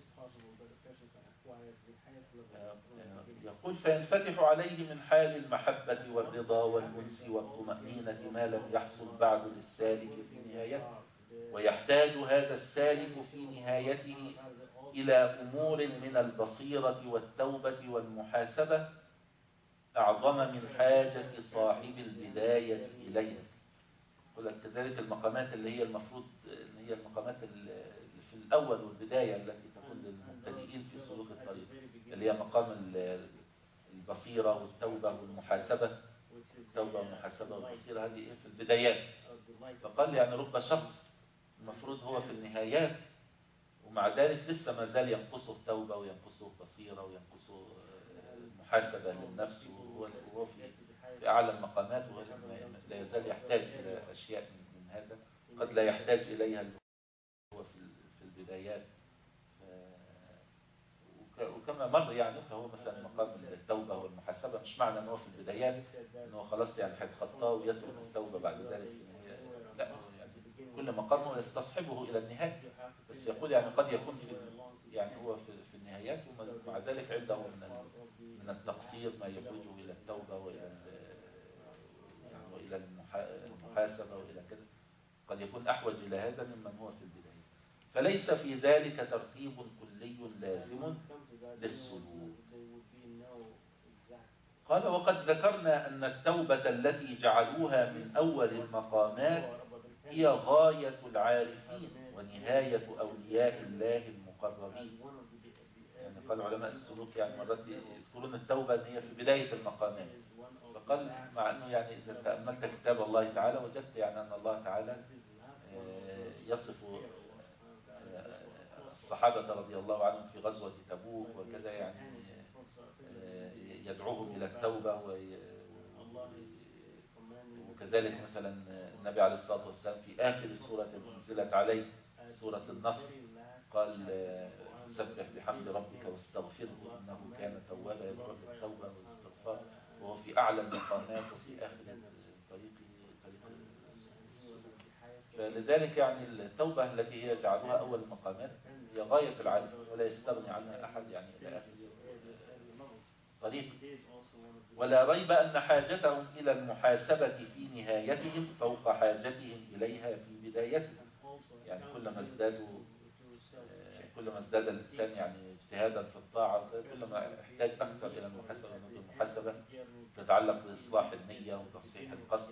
يقول فينفتح عليه من حال المحبة والرضا والأنس والطمأنينة ما لم يحصل بعد للسالك في نهايته، ويحتاج هذا السالك في نهايته إلى أمور من البصيرة والتوبة والمحاسبة أعظم من حاجة صاحب البداية إليها. يقول لك كذلك المقامات اللي هي المفروض اللي هي المقامات اللي في الأول والبداية التي تكون للمبتدئين في سلوك الطريق، اللي هي مقام البصيرة والتوبة والمحاسبة. التوبة والمحاسبة والبصيرة هذه في البدايات. فقال يعني رب شخص المفروض هو في النهايات ومع ذلك لسه ما زال ينقصه التوبة وينقصه البصيرة وينقصه المحاسبة للنفس، وهو في أعلى المقامات، لا يزال يحتاج إلى أشياء من هذا قد لا يحتاج إليها هو في البدايات. وكما مر يعني فهو مثلا مقام التوبة والمحاسبة مش معنى أنه في البدايات أنه خلاص يعني هيتخطاه ويترك التوبة بعد ذلك في النهاية. لا، يعني كل مقام يستصحبه إلى النهاية، بس يقول يعني قد يكون يعني هو في النهايات ومع ذلك عنده من التقصير ما يحوجه إلى التوبة وإلى المحاسبة وإلى كذا، قد يكون أحوج إلى هذا ممن هو في البداية. فليس في ذلك ترتيب كلي لازم للسلوك. قال وقد ذكرنا أن التوبة التي جعلوها من أول المقامات هي غاية العارفين ونهاية أولياء الله المقربين. يعني قال علماء السلوك يعني مرات يذكرون التوبة أن هي في بداية المقامات. فقال مع أنه يعني إذا تأملت كتاب الله تعالى وجدت يعني أن الله تعالى يصف الصحابة رضي الله عنهم في غزوة تبوك وكذا، يعني يدعوهم إلى التوبة، وكذلك مثلا النبي عليه الصلاة والسلام في آخر سورة أنزلت عليه سورة النصر قال سبح بحمد ربك واستغفره إنه كان توابا يدعو بالتوبة والاستغفار، وهو في أعلى المقامات وفي آخر طريق فلذلك يعني التوبة التي هي جعلوها أول المقامات هي غاية العارف ولا يستغني عنها أحد يعني إلى آخر طريق. ولا ريب أن حاجتهم إلى المحاسبة في نهايتهم فوق حاجتهم إليها في بدايتهم. يعني كلما ازداد الإنسان يعني اجتهادا في الطاعة كلما احتاج أكثر إلى المحاسبة تتعلق بإصلاح النية وتصحيح القصد،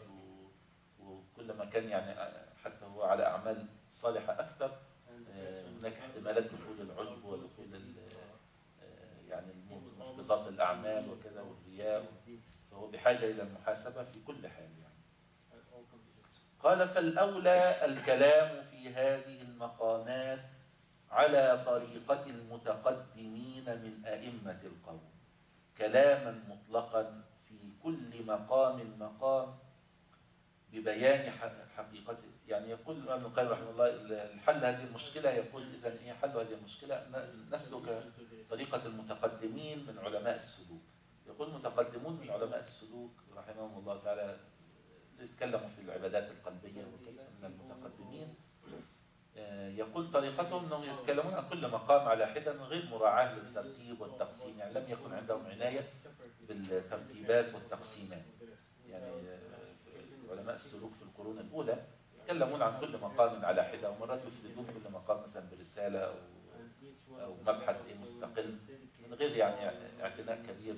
وكلما كان يعني حتى هو على أعمال صالحة أكثر هناك احتمال احتمالات دخول العجب ودخول يعني محبطات الأعمال وكذا والرياء، فهو بحاجة إلى المحاسبة في كل حال يعني. قال فالأولى الكلام في هذه المقامات على طريقة المتقدمين من أئمة القوم كلاما مطلقا في كل مقام ببيان حقيقته. يعني يقول ابن القيم رحمه الله الحل هذه المشكلة، يقول إذا هي حل هذه المشكلة نسلك طريقة المتقدمين من علماء السلوك. يقول المتقدمون من علماء السلوك رحمهم الله تعالى يتكلموا في العبادات القلبية وكذا من المتقدمين، يقول طريقتهم أنهم يتكلمون عن كل مقام على حدة من غير مراعاة للترتيب والتقسيم، يعني لم يكن عندهم عناية بالترتيبات والتقسيمات. يعني علماء السلوك في القرون الأولى يتكلمون عن كل مقام على حدة، ومرات يفردون كل مقام مثلا برسالة أو مبحث مستقل من غير يعني اعتناء كبير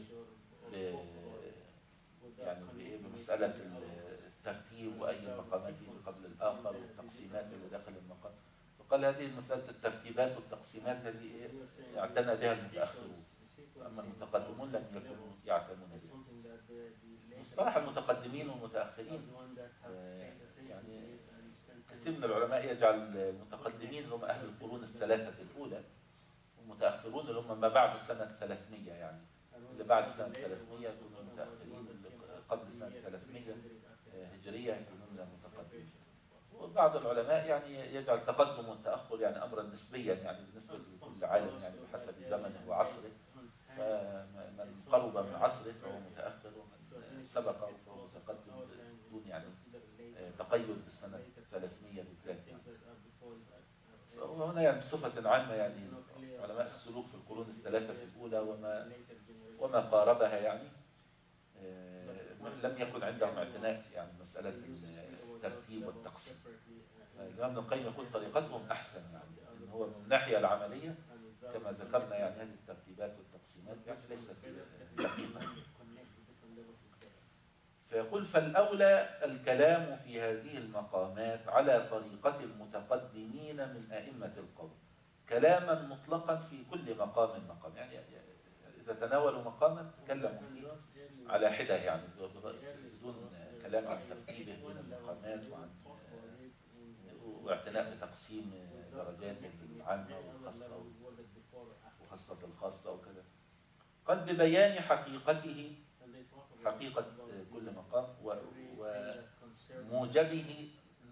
يعني بمسألة الترتيب وأي مقامات قبل الآخر والتقسيمات اللي داخل المقام. فقال هذه مسألة الترتيبات والتقسيمات هذه اعتنى بها المتأخرون، أما المتقدمون لم يكونوا يعتنون بها. مصطلح المتقدمين والمتأخرين يعني كثير من العلماء يجعل المتقدمين اللي هم أهل القرون الثلاثة الأولى، والمتأخرون اللي هم ما بعد سنة 300، يعني اللي بعد سنة 300 يكونوا متأخرين، اللي قبل سنة 300 هجرية يكونون متقدمين. وبعض العلماء يعني يجعل التقدم والتأخر يعني أمرا نسبيا، يعني بالنسبة لكل عالم يعني بحسب زمنه وعصره، فمن قرب من عصره فهو متأخر، ومن سبقه فهو متقدم دون يعني تقيد بالسنة 300 بالذات. وهنا يعني بصفة عامة يعني علماء السلوك في القرون الثلاثة الأولى وما قاربها يعني لم يكن عندهم اعتناء يعني مسألة الترتيب والتقسيم. الإمام ابن القيم يقول طريقتهم أحسن، يعني إن هو من الناحية العملية كما ذكرنا يعني هذه الترتيبات والتقسيمات يعني ليست دقيقة. فيقول فالأولى الكلام في هذه المقامات على طريقة المتقدمين من أئمة القوم كلاما مطلقا في كل مقام. يعني إذا تناولوا مقاما تكلموا فيه على حدة، يعني بدون كلام عن ترتيبه بين المقامات واعتناء بتقسيم درجات العامة والخاصة وخاصة الخاصة وكذا. قال ببيان حقيقته، حقيقة كل مقام وموجبه،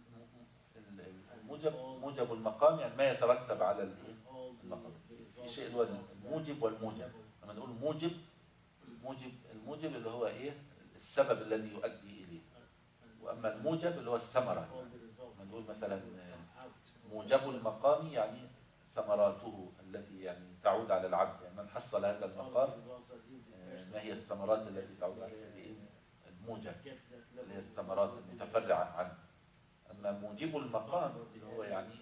موجب المقام يعني ما يترتب على المقام. في شيء هو الموجب والموجب. لما نقول الموجب اللي هو السبب الذي يؤدي إليه، وأما الموجب اللي هو الثمرة. لما نقول مثلا موجب المقام يعني ثمراته التي يعني تعود على العبد، يعني من حصل هذا المقام ما هي الثمرات التي تعود عليه؟ الموجب اللي هي الثمرات المتفرعة عنه. أما موجب المقام اللي هو يعني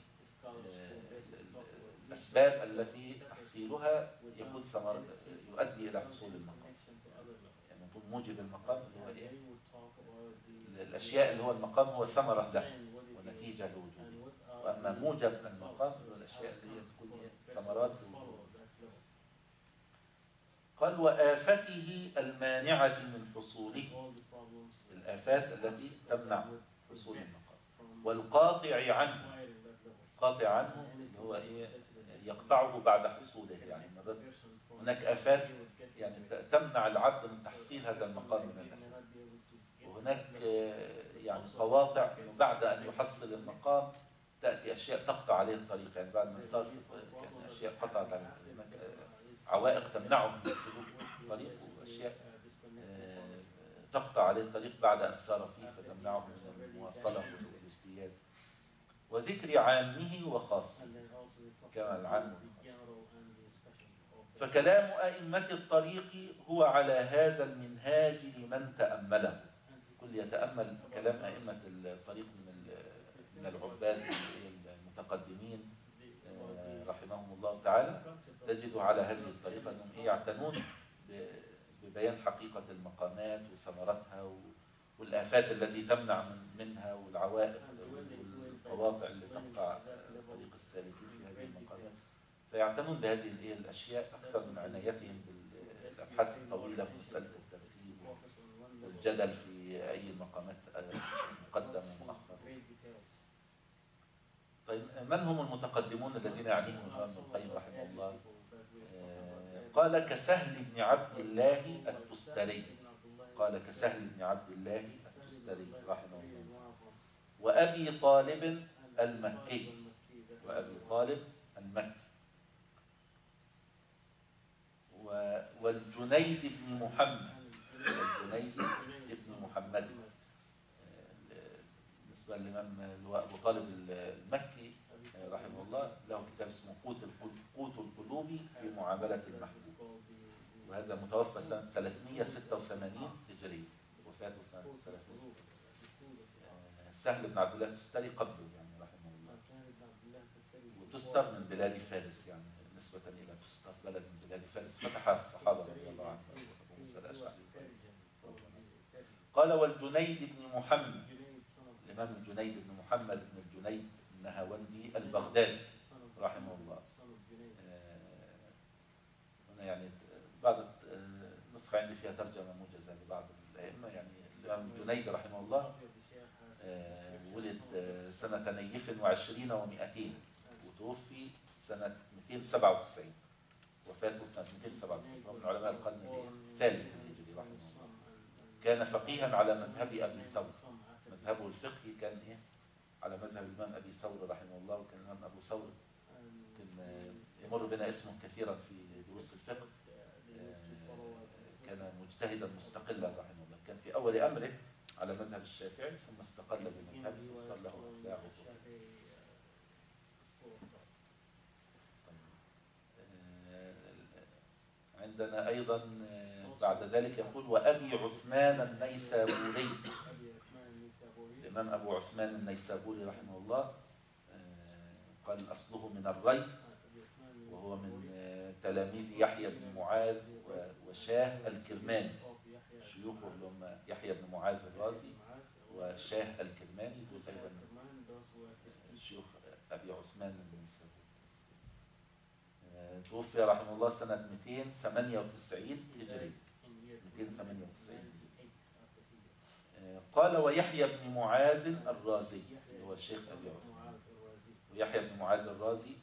الأسباب التي تحصيلها يكون ثمرة يؤدي إلى حصول المقام. يعني نقول موجب المقام اللي هو الأشياء اللي هو المقام هو ثمرة له ونتيجة لوجوده. وأما موجب المقام هو الأشياء اللي هي تكون ثمرات لوجوده. قال وآفته المانعة من حصوله، الآفات التي تمنع حصول المقام، والقاطع عنه، قاطع عنه اللي هو يقطعه بعد حصوله. يعني هناك آفات يعني تمنع العبد من تحصيل هذا المقام من الأسباب، وهناك يعني قواطع بعد أن يحصل المقام تأتي أشياء تقطع عليه الطريق، يعني بعد ما صار كان أشياء قطعت عليه الطريق، هناك عوائق تمنعه من سلوك الطريق، وأشياء تقطع عليه الطريق بعد أن سار فيه فتمنعه من المواصلة والازدياد. وذكر عامه وخاصه كما العام. فكلام أئمة الطريق هو على هذا المنهاج لمن تأمله. كل يتأمل كلام أئمة الطريق من العباد المتقدمين رحمهم الله تعالى تجده على هذه الطريقة، أنهم يعتنون ببيان حقيقة المقامات وثمرتها والآفات التي تمنع منها والعوائق والقواطع اللي تقطع طريق السالكين في هذه المقامات. فيعتنون بهذه الأشياء أكثر من عنايتهم بالأبحاث الطويلة في مسألة الترتيب والجدل في أي المقامات مقدم ومؤخر. طيب من هم المتقدمون الذين يعنيهم الإمام ابن القيم رحمه الله؟ قال كسهل بن عبد الله التستري، قال كسهل بن عبد الله التستري رحمه الله، وأبي طالب المكي، وأبي طالب المكي، والجنيد بن محمد، والجنيد بن محمد. بالنسبة للإمام أبو طالب المكي رحمه الله له كتاب اسمه قوت القلوب في معاملة المحبوب، وهذا متوفى سنة 386 هجرية، وفاته سنة 386. سهل بن عبد الله التستري قبله يعني رحمه الله، وتستر من بلاد فارس يعني نسبة إلى تستر بلد من بلاد فارس فتحها الصحابة رضي الله عنهم أبو موسى الأشعري. قال والجنيد بن محمد، الإمام الجنيد بن محمد بن الجنيد النهاوندي البغدادي رحمه الله. هنا يعني بعض نسخة عندي فيها ترجمة موجزة لبعض الأئمة. يعني الإمام الجنيد رحمه الله ولد سنة نيف 20 و200 وتوفي سنة 297، وفاته سنة 297، ومن علماء القرن الثالث الهجري رحمه الله. كان فقيها على مذهب أبي ثور، مذهبه الفقهي كان إيه؟ على مذهب الإمام أبي ثور رحمه الله. وكان الإمام أبو ثور كان يمر بنا اسمه كثيرا في دروس الفقه. كان مجتهدا مستقلا رحمه الله، كان في أول أمره على مذهب الشافعي ثم استقل بمذهبه وصار له أتباعه. عندنا أيضا بعد ذلك يقول وأبي عثمان النيسابوري، الإمام أبو عثمان النيسابوري رحمه الله قال أصله من الري، وهو من تلاميذ يحيى بن معاذ وشاه الكرماني، شيوخه اللي هم يحيى بن معاذ الرازي وشاه الكرماني، دول أيضا شيوخ أبي عثمان النيسابوري. توفي رحمه الله سنة 298 هجري، 298. قال ويحيى بن معاذ الرازي، هو الشيخ أبي عثمان، ويحيى بن معاذ الرازي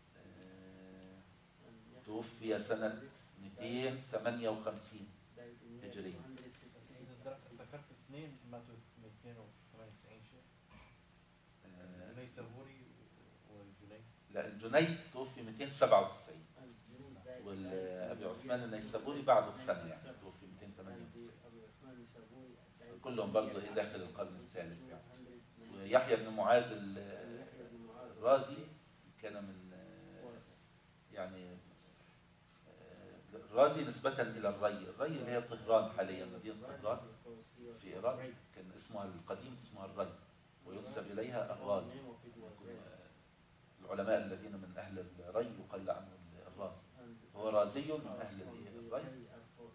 توفي سنة 258 هجري. ذكرت اثنين ماتوا 298 شيخ، النيسابوري والجنيد. لا الجنيد توفي 297 والأبي عثمان النيسابوري بعده بسنة يعني توفي 298. كلهم برضه داخل القرن الثالث يعني. ويحيى بن معاذ الرازي كان من يعني الرازي نسبة إلى الري اللي هي طهران حاليا، مدينة طهران في إيران، كان اسمها القديم اسمها الري وينسب إليها الرازي. العلماء الذين من أهل الري يقال عنه الرازي، هو رازي من أهل الري،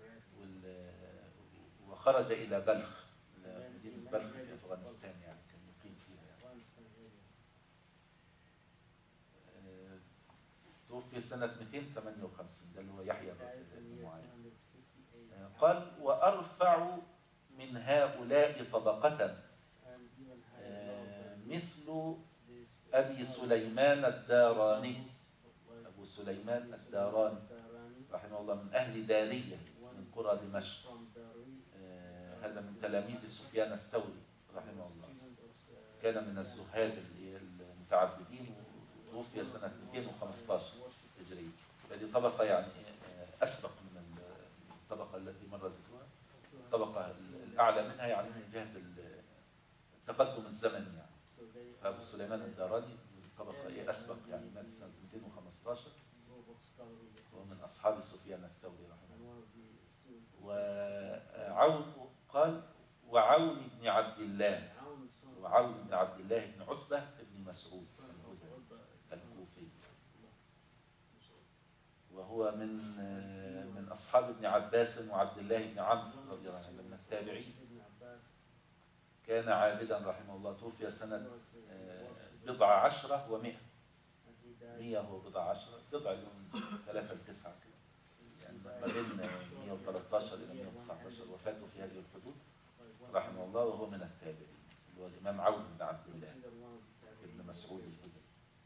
وخرج إلى بلخ، مدينة بلخ في أفغانستان يعني كان يقيم فيها يعني. توفي سنة 258، ده اللي هو يحيى بن معاذ. قال وأرفع من هؤلاء طبقة مثل أبي سليمان الداراني، أبو سليمان الداراني رحمه الله من أهل دارية من قرى دمشق، هذا من تلاميذ سفيان الثوري رحمه الله، كان من الزهاد المتعبدين، وتوفي سنة 215 هجرية. هذه طبقة يعني أسبق من الطبقة التي مر ذكرها، الطبقة الأعلى منها يعني من جهة التقدم الزمني يعني. فأبو سليمان الداراني الطبقة أسبق يعني مات سنة 215، ومن أصحاب سفيان الثوري رحمه الله. وعون قال وعون بن عبد الله، وعون بن عبد الله بن عتبة بن مسعود الكوفي، وهو من أصحاب ابن عباس وعبد الله بن عمرو رضي الله عنه من التابعين. كان عابدا رحمه الله، توفي سنة 19 و100 100 وبضع عشر، بضع من 3 ل 9 كده، يعني ما بين 113 إلى 119 وفاته في هذه الحدود رحمه الله، وهو من التابعين، اللي هو الإمام عون بن عبد الله ابن مسعود الهذلي،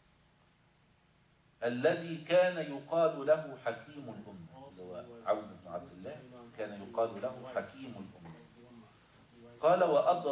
الذي كان يقال له حكيم الأمة، اللي هو عون بن عبد الله كان يقال له حكيم الأمة. قال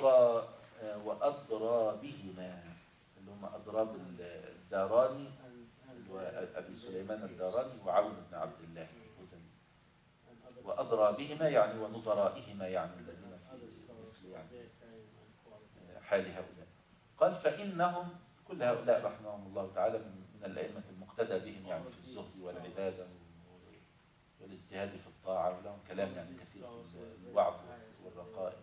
وأضرى بهما، اللي هم أضراب الداراني، اللي هو أبي سليمان الداراني وعون بن عبد الله الهذلي، وأضرى بهما يعني ونظرائهما، يعني الذين في مثل يعني حال هؤلاء. قال فإنهم كل هؤلاء رحمهم الله تعالى من الأئمة المقتدى بهم يعني في الزهد والعبادة والاجتهاد في الطاعة، ولهم كلام يعني كثير في الوعظ والرقائق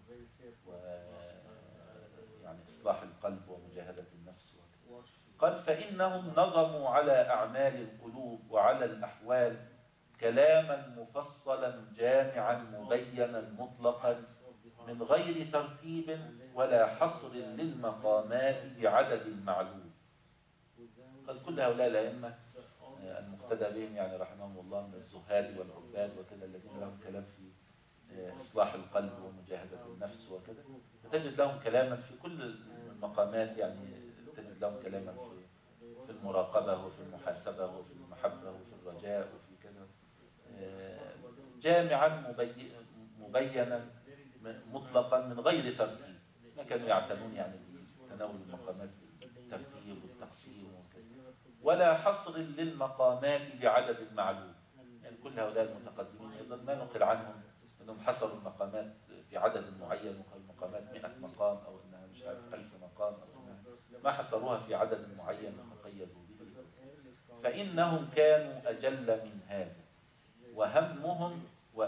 ويعني إصلاح القلب ومجاهدة النفس. قال فإنهم نظموا على أعمال القلوب وعلى الأحوال كلاما مفصلا جامعا مبينا مطلقا من غير ترتيب ولا حصر للمقامات بعدد معلوم. قال كل هؤلاء الأئمة المقتدى بهم يعني رحمهم الله من الزهاد والعباد وكذا، الذين لهم كلام في إصلاح القلب ومجاهدة النفس وكذا، فتجد لهم كلاما في كل المقامات، يعني تجد لهم كلاما في المراقبة وفي المحاسبة وفي المحبة وفي الرجاء وفي كذا، جامعا مبينا مطلقا من غير ترتيب. ما كانوا يعتنون يعني بتناول المقامات بالترتيب والتقسيم وكذا، ولا حصر للمقامات بعدد معلوم. يعني كل هؤلاء المتقدمين أيضا ما نقل عنهم أنهم حصروا المقامات في عدد معين، وقال المقامات 100 مقام أو أنها مش عارف 1000 مقام، أو أنها ما حصروها في عدد معين وتقيدوا به. فإنهم كانوا أجل من هذا، وهمهم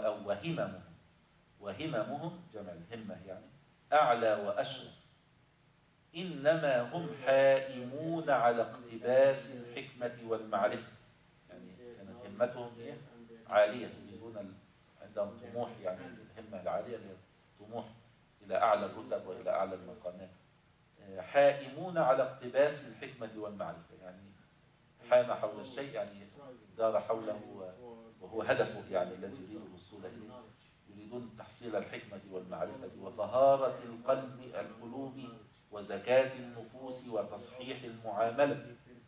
وهممهم جمع الهمة يعني أعلى وأشرف، إنما هم حائمون على اقتباس الحكمة والمعرفة. يعني كانت همتهم عالية، يريدون عندهم طموح، يعني الهمة العالية هي طموح إلى أعلى الرتب وإلى أعلى المقامات. حائمون على اقتباس الحكمة والمعرفة، يعني حام حول الشيء يعني دار حوله وهو هدفه يعني الذي يريد الوصول إليه. يريدون تحصيل الحكمة والمعرفة وطهارة القلوب وزكاة النفوس وتصحيح المعاملة،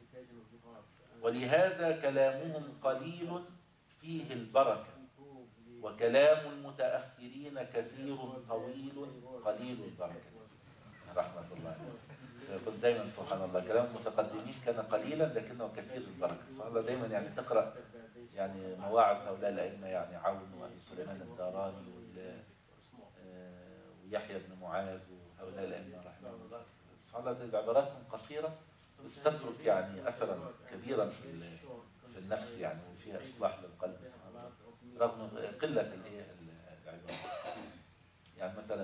ولهذا كلامهم قليل فيه البركة، وكلام المتأخرين كثير طويل قليل البركة رحمة الله. يقول دائما سبحان الله كلام المتقدمين كان قليلا لكنه كثير البركة. سبحان الله دائما يعني تقرأ يعني مواعظ هؤلاء الأئمة، يعني عون وأبي سليمان الداراني ويحيى بن معاذ وهؤلاء الأئمة رحمهم الله، سبحان الله عباراتهم قصيرة بس تترك يعني أثرا كبيرا في النفس، يعني وفيها إصلاح للقلب سبحان الله رغم قلة العبارات. يعني مثلا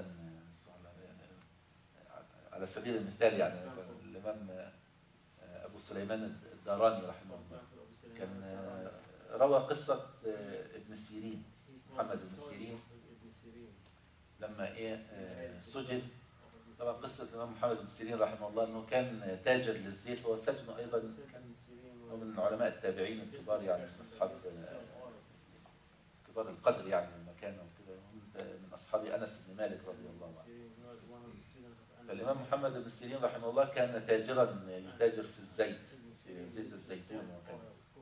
على سبيل المثال يعني مثلا الإمام أبو سليمان الداراني رحمه الله كان روى قصة ابن سيرين، محمد بن سيرين لما سجن. طبعا قصة الإمام محمد بن سيرين رحمه الله أنه كان تاجر للزيت، وسجنه أيضا كان من علماء التابعين الكبار، يعني من أصحاب كبار القدر يعني المكانة وكذا، من أصحاب أنس بن مالك رضي الله عنه. فالإمام محمد بن سيرين رحمه الله كان تاجرا يتاجر في الزيت، في زيت الزيتون وكذا.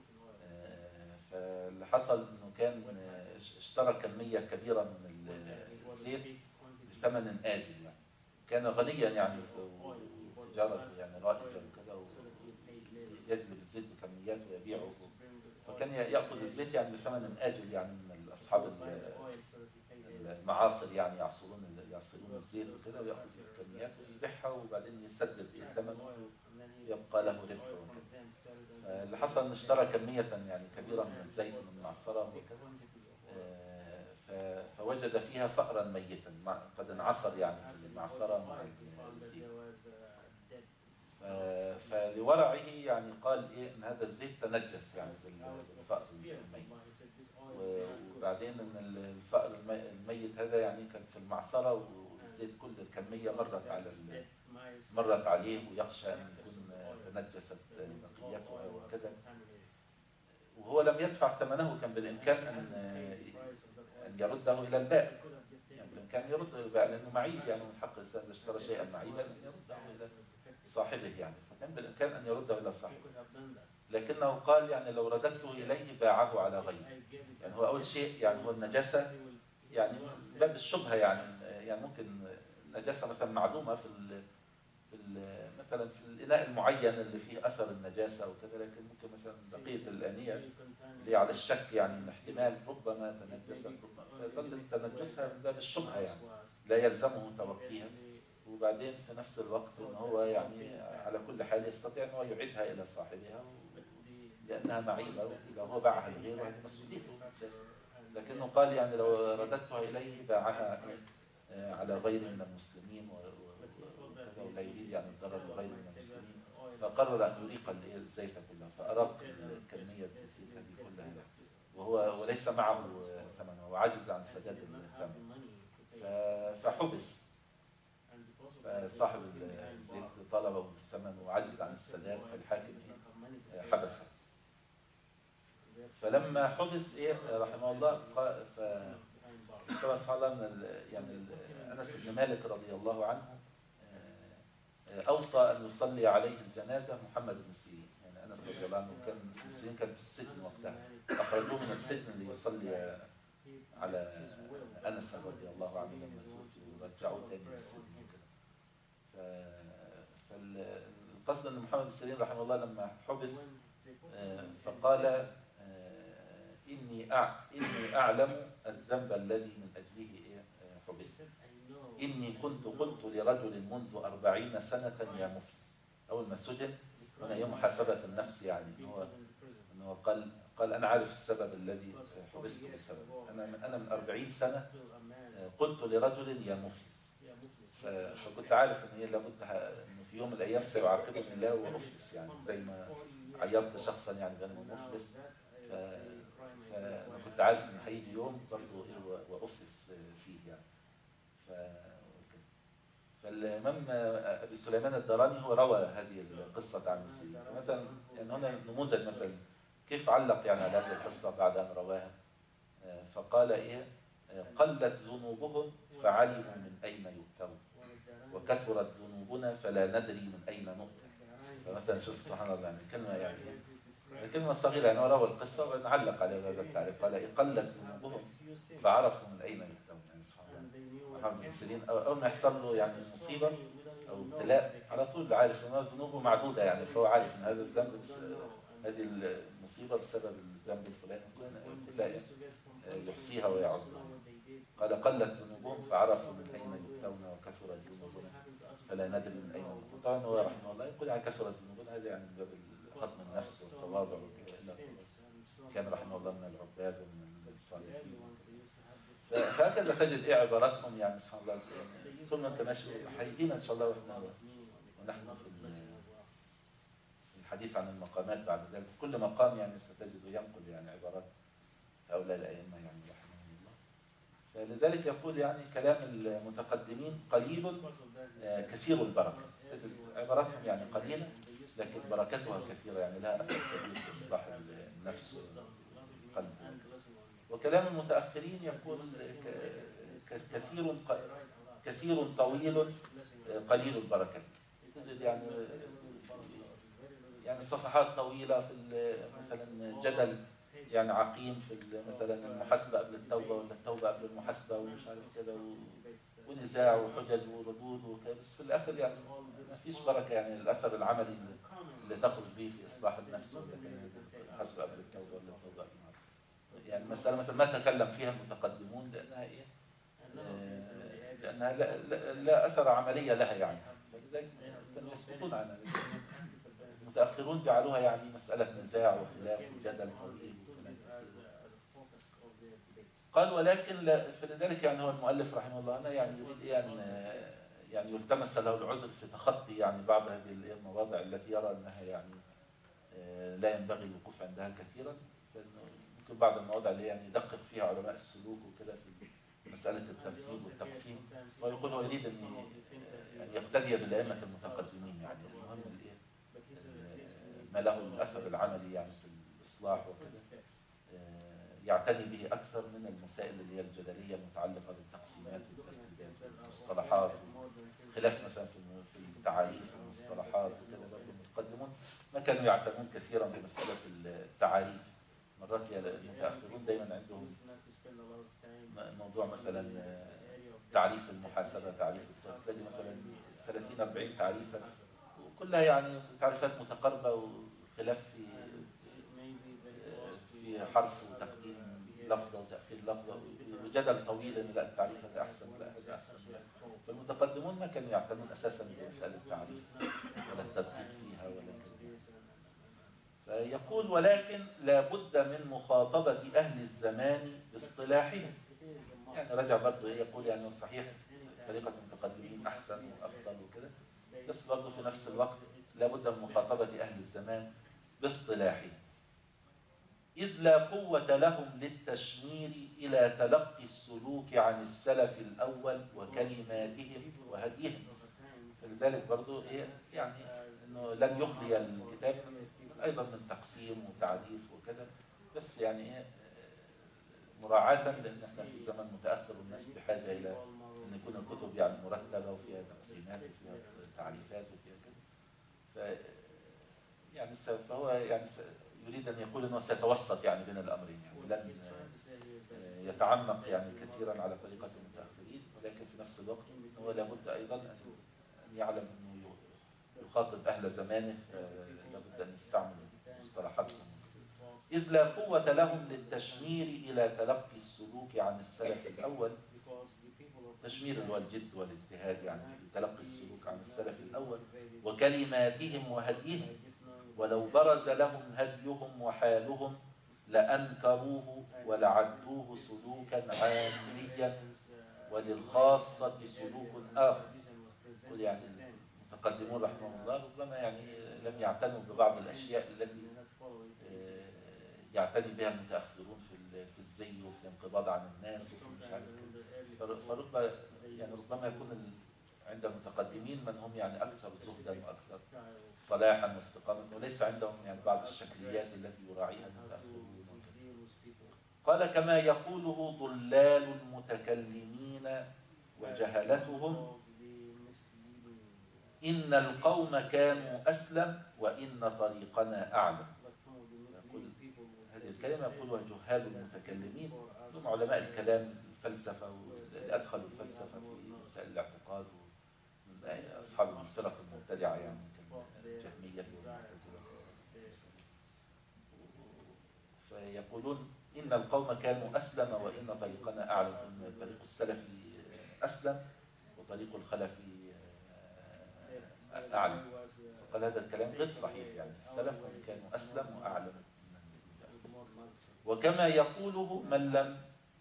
فاللي حصل أنه كان اشترى كمية كبيرة من الزيت بثمن آجل، يعني كان غنيا يعني وتجارة يعني رائجة وكذا، ويجلب الزيت بكميات ويبيعه، فكان يأخذ الزيت يعني بثمن آجل، يعني من أصحاب المعاصر يعني يعصرون الزيت وكذا، ويأخذ كميات ويبيعها وبعدين يسدد الثمن ويبقى له ربح وكذا. فاللي حصل أن اشترى كمية يعني كبيرة من الزيت من المعصرة وكذا، فوجد فيها فأرا ميتا قد انعصر يعني في المعصرة مع الزيت. فلورعه يعني قال ان هذا الزيت تنجس يعني بالفأر الميت، وبعدين ان الفأر الميت هذا يعني كان في المعصرة، والزيت كل الكمية مرت عليه، ويخشى ان يكون تنجست بقيتها وكذا، وهو لم يدفع ثمنه، كان بالإمكان أن يرده إلى البائع، يعني بالإمكان يرده إلى البائع لأنه معيب، يعني من حق الإنسان إذا اشترى شيئا معيبا أن يرده إلى صاحبه، يعني فكان بالإمكان أن يرده إلى صاحبه، لكنه قال يعني لو رددته إليه باعه على غيره. يعني هو أول شيء يعني هو النجاسة، يعني باب الشبهة، يعني ممكن النجاسة مثلا معلومة مثلا في الإناء المعين اللي فيه أثر النجاسة وكذا، لكن ممكن مثلا بقية الآنية اللي على الشك، يعني من احتمال ربما تنجست، فيظل تنجسها من باب الشبهة، يعني لا يلزمه توقيها، وبعدين في نفس الوقت إن هو يعني على كل حال يستطيع أن هو يعيدها إلى صاحبها لأنها معيبة، وإذا هو باعها لغيره هذه مسؤوليته. لكنه قال يعني لو رددتها إليه باعها على غير من المسلمين وكذا، ولا يريد يعني الضرر لغير من المسلمين، فقرر أن يريق الزيت كلها، فأراق كمية الزيت هذه كلها، وهو وليس معه ثمنه، وعجز عن سداد الثمن، فحبس. فصاحب الزيت طلبه الثمن وعجز عن السداد، فالحاكم حبسه. فلما حبس رحمه الله، فكما سبحان الله يعني أنس بن مالك رضي الله عنه أوصى أن يصلي عليه الجنازة محمد بن سيرين. يعني أنس رضي الله عنه كان ابن سيرين كان في السجن وقتها، أخرجوه من السجن ليصلي على أنس رضي الله عنه لما توفي، ورجعوه تاني للسجن وكده. فالقصد أن محمد بن سيرين رحمه الله لما حبس فقال إني أعلم الذنب الذي من أجله حبس. إني كنت قلت لرجل منذ 40 سنة يا مفلس. أول ما سجن هنا يوم محاسبة النفس، يعني إنه قال أنا عارف السبب الذي حبست بسببه. أنا من 40 سنة قلت لرجل يا مفلس، فكنت عارف إن لابد إنه في يوم من الأيام سيعاقبني الله وأفلس، يعني زي ما عيرت شخصا يعني بأنه مفلس، فأنا كنت عارف إن هيجي يوم برضه وأفلس فيه يعني. فالإمام أبي سليمان الدراني هو روى هذه القصة عن مسيرين. فمثلا يعني هنا نموذج مثلا كيف علق يعني على هذه القصة بعد أن رواها، فقال قلت ذنوبهم فعلموا من أين يؤتون، وكثرت ذنوبنا فلا ندري من أين نؤتى. فمثلا شوف سبحان الله، يعني كلمة صغيرة، يعني هو روى القصة ونعلق على هذا التعليق، قال قلت ذنوبهم فعرفوا من أين يؤتون. يعني سبحان الله، محمد بن سيرين أول ما يحصل له يعني مصيبة أو ابتلاء على طول عارف أن ذنوبه معدودة، يعني فهو عارف أن هذا الذنب هذه المصيبة بسبب الذنب الفلاني كلها يحصيها ويعظها. قال قلت ذنوبهم فعرفوا من أين يؤتون وكثرت ذنوبنا فلا ندري من أين نؤتى. طبعا هو رحمه الله يقول عن كثرت ذنوبنا هذا يعني من باب هضم النفس والتواضع وكذا، كان رحمه الله من العباد ومن الصالحين. فهكذا تجد عباراتهم، يعني سبحان الله، طول ما انت ماشي هيجينا ان شاء الله ونحن في الحديث عن المقامات بعد ذلك، في كل مقام يعني ستجد ينقل يعني عبارات هؤلاء الائمه يعني رحمهم الله. فلذلك يقول يعني كلام المتقدمين قليل كثير البركه، تجد عباراتهم يعني قليله لكن بركتها كثيره، يعني لها اثر كبير في اصلاح النفس والقلب. وكلام المتأخرين يكون كثير طويل قليل البركة، تجد يعني صفحات طويلة في مثلا جدل يعني عقيم في مثلا المحاسبة قبل التوبة ولا التوبة قبل المحاسبة ومش عارف كده، ونزاع وحجج وردود وكذا، بس في الآخر يعني ما فيش بركة، يعني الأثر العملي اللي تخرج به في إصلاح النفس، ولا كان المحاسبة قبل التوبة ولا التوبة قبل المحاسبة. يعني مسألة مثلا ما تكلم فيها المتقدمون لأنها لأنها لا أثر عملية لها، يعني فلذلك كانوا يسقطون عنها. المتأخرون جعلوها يعني مسألة نزاع وخلاف وجدل طويل. قال ولكن فلذلك يعني هو المؤلف رحمه الله أنا يعني يريد يعني يلتمس له العذر في تخطي يعني بعض هذه المواضع التي يرى أنها يعني لا ينبغي الوقوف عندها كثيرا، ممكن بعض المواضع اللي يعني يدقق فيها علماء السلوك وكده في مسألة الترتيب والتقسيم، ويقول هو يريد أن يعني يقتدي بالأئمة المتقدمين، يعني المهم ما له الأثر العملي يعني في الإصلاح وكذا يعتني به أكثر من المسائل اللي هي الجدلية المتعلقة بالتقسيمات والترتيبات والمصطلحات، خلاف مثلا في التعاريف والمصطلحات وكذا. برضه المتقدمون ما كانوا يعتنون كثيرا بمسألة التعاريف. مرات المتأخرون دايما عندهم موضوع مثلا تعريف المحاسبة، تعريف الصرف، تلاقي مثلا 30-40 تعريفا وكلها يعني تعريفات متقاربة وخلاف في حرف وتقديم لفظة وتأخير لفظة وجدل طويل ان لا التعريف هذا احسن ولا هذا احسن. فالمتقدمون ما كانوا يعتنون اساسا بمسألة التعريف ولا التدقيق فيها ولا كذا. فيقول ولكن لا بد من مخاطبة اهل الزمان باصطلاحهم. يعني رجع برضه يقول يعني صحيح طريقة المتقدمين احسن وافضل وكده، بس برضه في نفس الوقت لا بد من مخاطبة اهل الزمان باصطلاحهم، إذ لا قوة لهم للتشمير إلى تلقي السلوك عن السلف الأول وكلماتهم وهديهم. فلذلك برضو يعني أنه لن يخلي الكتاب أيضا من تقسيم وتعريف وكذا، بس يعني مراعاة لأن احنا في زمن متأخر والناس بحاجة إلى أن يكون الكتب يعني مرتبة وفيها تقسيمات وفيها تعريفات وفيها كذا. يعني فهو يعني يريد أن يقول أنه سيتوسط يعني بين الأمرين، يعني ولن يتعمق يعني كثيرا على طريقة المتأخرين، ولكن في نفس الوقت هو لابد أيضا أن يعلم أنه يخاطب أهل زمانه، فلابد أن يستعمل مصطلحاتهم. إذ لا قوة لهم للتشمير إلى تلقي السلوك عن السلف الأول. التشمير اللي هو الجد والاجتهاد يعني في تلقي السلوك عن السلف الأول وكلماتهم وهديهم، ولو برز لهم هديهم وحالهم لأنكروه ولعدوه سلوكا عاميا وللخاصة سلوك آخر. يقول يعني المتقدمون رحمه الله ربما يعني لم يعتنوا ببعض الأشياء التي يعتني بها المتأخرون في الزي وفي الانقباض عن الناس وفي مش عارف كده. فربما يعني ربما يكون عند المتقدمين من هم يعني أكثر زهدا وأكثر صلاحا واستقامة، وليس عندهم يعني بعض الشكليات التي يراعيها المتأخرون. قال كما يقوله ضلال المتكلمين وجهلتهم إن القوم كانوا أسلم وإن طريقنا أعلم. هذه الكلمة يقولها جهال المتكلمين، هم علماء الكلام الفلسفة واللي أدخلوا الفلسفة في مسائل الاعتقاد من أصحاب الفرق المبتدعة يعني الجهمية والمعتزلة. فيقولون إن القوم كانوا أسلم وإن طريقنا أعلم، إن طريق السلف أسلم وطريق الخلف أعلم. فقال هذا الكلام غير صحيح، يعني السلف كانوا أسلم وأعلم. وكما يقوله من لم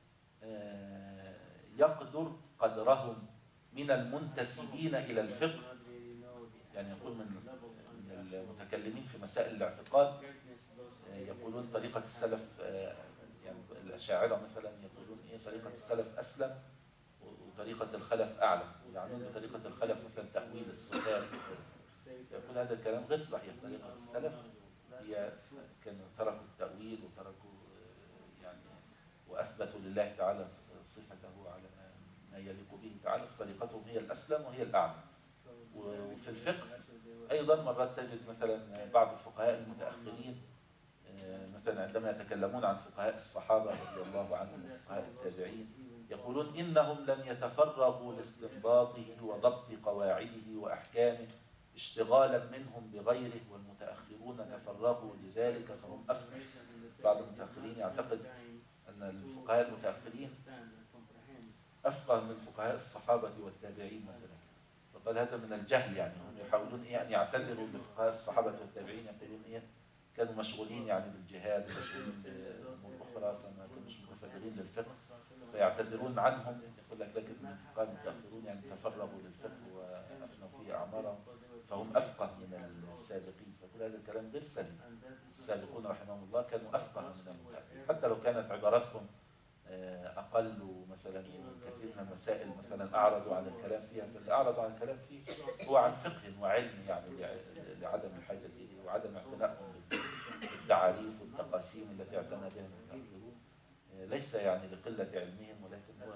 يقدر قدرهم من المنتسبين إلى الفقه، يعني يقول من المتكلمين في مسائل الاعتقاد يقولون طريقة السلف، يعني الأشاعرة مثلا يقولون طريقة السلف أسلم وطريقة الخلف أعلم، يعني بطريقة الخلف مثلا تأويل الصفات. يقول هذا الكلام غير صحيح. طريقة السلف هي كانوا تركوا التأويل وتركوا يعني وأثبتوا لله تعالى صفته على ما يليق به تعالى، فطريقتهم هي الأسلم وهي الأعلم. وفي الفقه أيضا مرات تجد مثلا بعض الفقهاء المتأخرين مثلا عندما يتكلمون عن فقهاء الصحابة رضي الله عنهم وفقهاء التابعين يقولون إنهم لم يتفرغوا لاستنباطه وضبط قواعده وأحكامه اشتغالا منهم بغيره، والمتأخرون تفرغوا لذلك فهم أفقه. بعض المتأخرين يعتقد أن الفقهاء المتأخرين أفقه من فقهاء الصحابة والتابعين مثلا، فقال هذا من الجهل. يعني هم يحاولون أن يعتذروا لفقهاء الصحابة والتابعين، يقولون كانوا مشغولين يعني بالجهاد ومشغولين بأمور أخرى فما كانوش متفرغين للفقه فيعتذرون عنهم. يقول لك لكن الفقهاء المتأخرون يعني تفرغوا للفقه وأفنوا فيه أعمارهم فهم أفقه من السابقين. فكل هذا الكلام غير سليم. السابقون رحمهم الله كانوا أفقه من المتأخرين حتى لو كانت عباراتهم أقل مثلا كثير من المسائل مثلا أعرضوا عن الكلام فيها، فاللي أعرضوا عن الكلام فيه هو عن فقه وعلم يعني لعدم الحاجة إليه وعدم اعتنائهم بالتعاريف والتقاسيم التي اعتنى بها المتأخرون ليس يعني لقلة علمهم، ولكن هو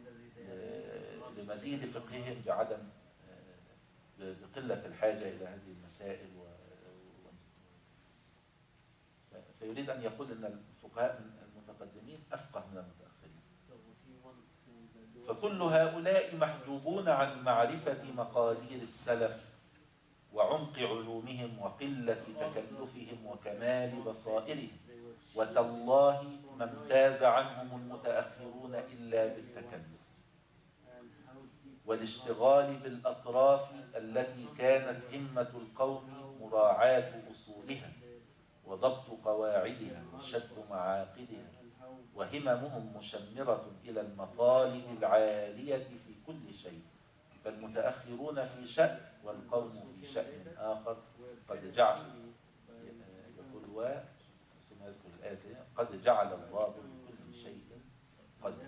لمزيد فقههم بعدم بقلة الحاجة إلى هذه المسائل فيريد أن يقول أن الفقهاء المتقدمين أفقه من المتأخرين. فكل هؤلاء محجوبون عن معرفة مقادير السلف وعمق علومهم وقلة تكلفهم وكمال بصائرهم، وتالله ما امتاز عنهم المتأخرون إلا بالتكلف والاشتغال بالأطراف التي كانت همة القوم مراعاة أصولها وضبط قواعدها وشد معاقدها، وهممهم مشمرة إلى المطالب العالية في كل شيء، فالمتأخرون في شأن والقوم في شأن آخر. قد جعل يقول ثم يذكر الآية قد جعل الله لكل شيء قدر.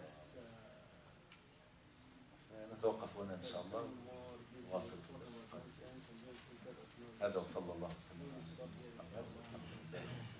نتوقف هنا إن شاء الله ونواصل في الدرس القادم. هذا وصلى الله وسلم على سيدنا محمد والحمد لله.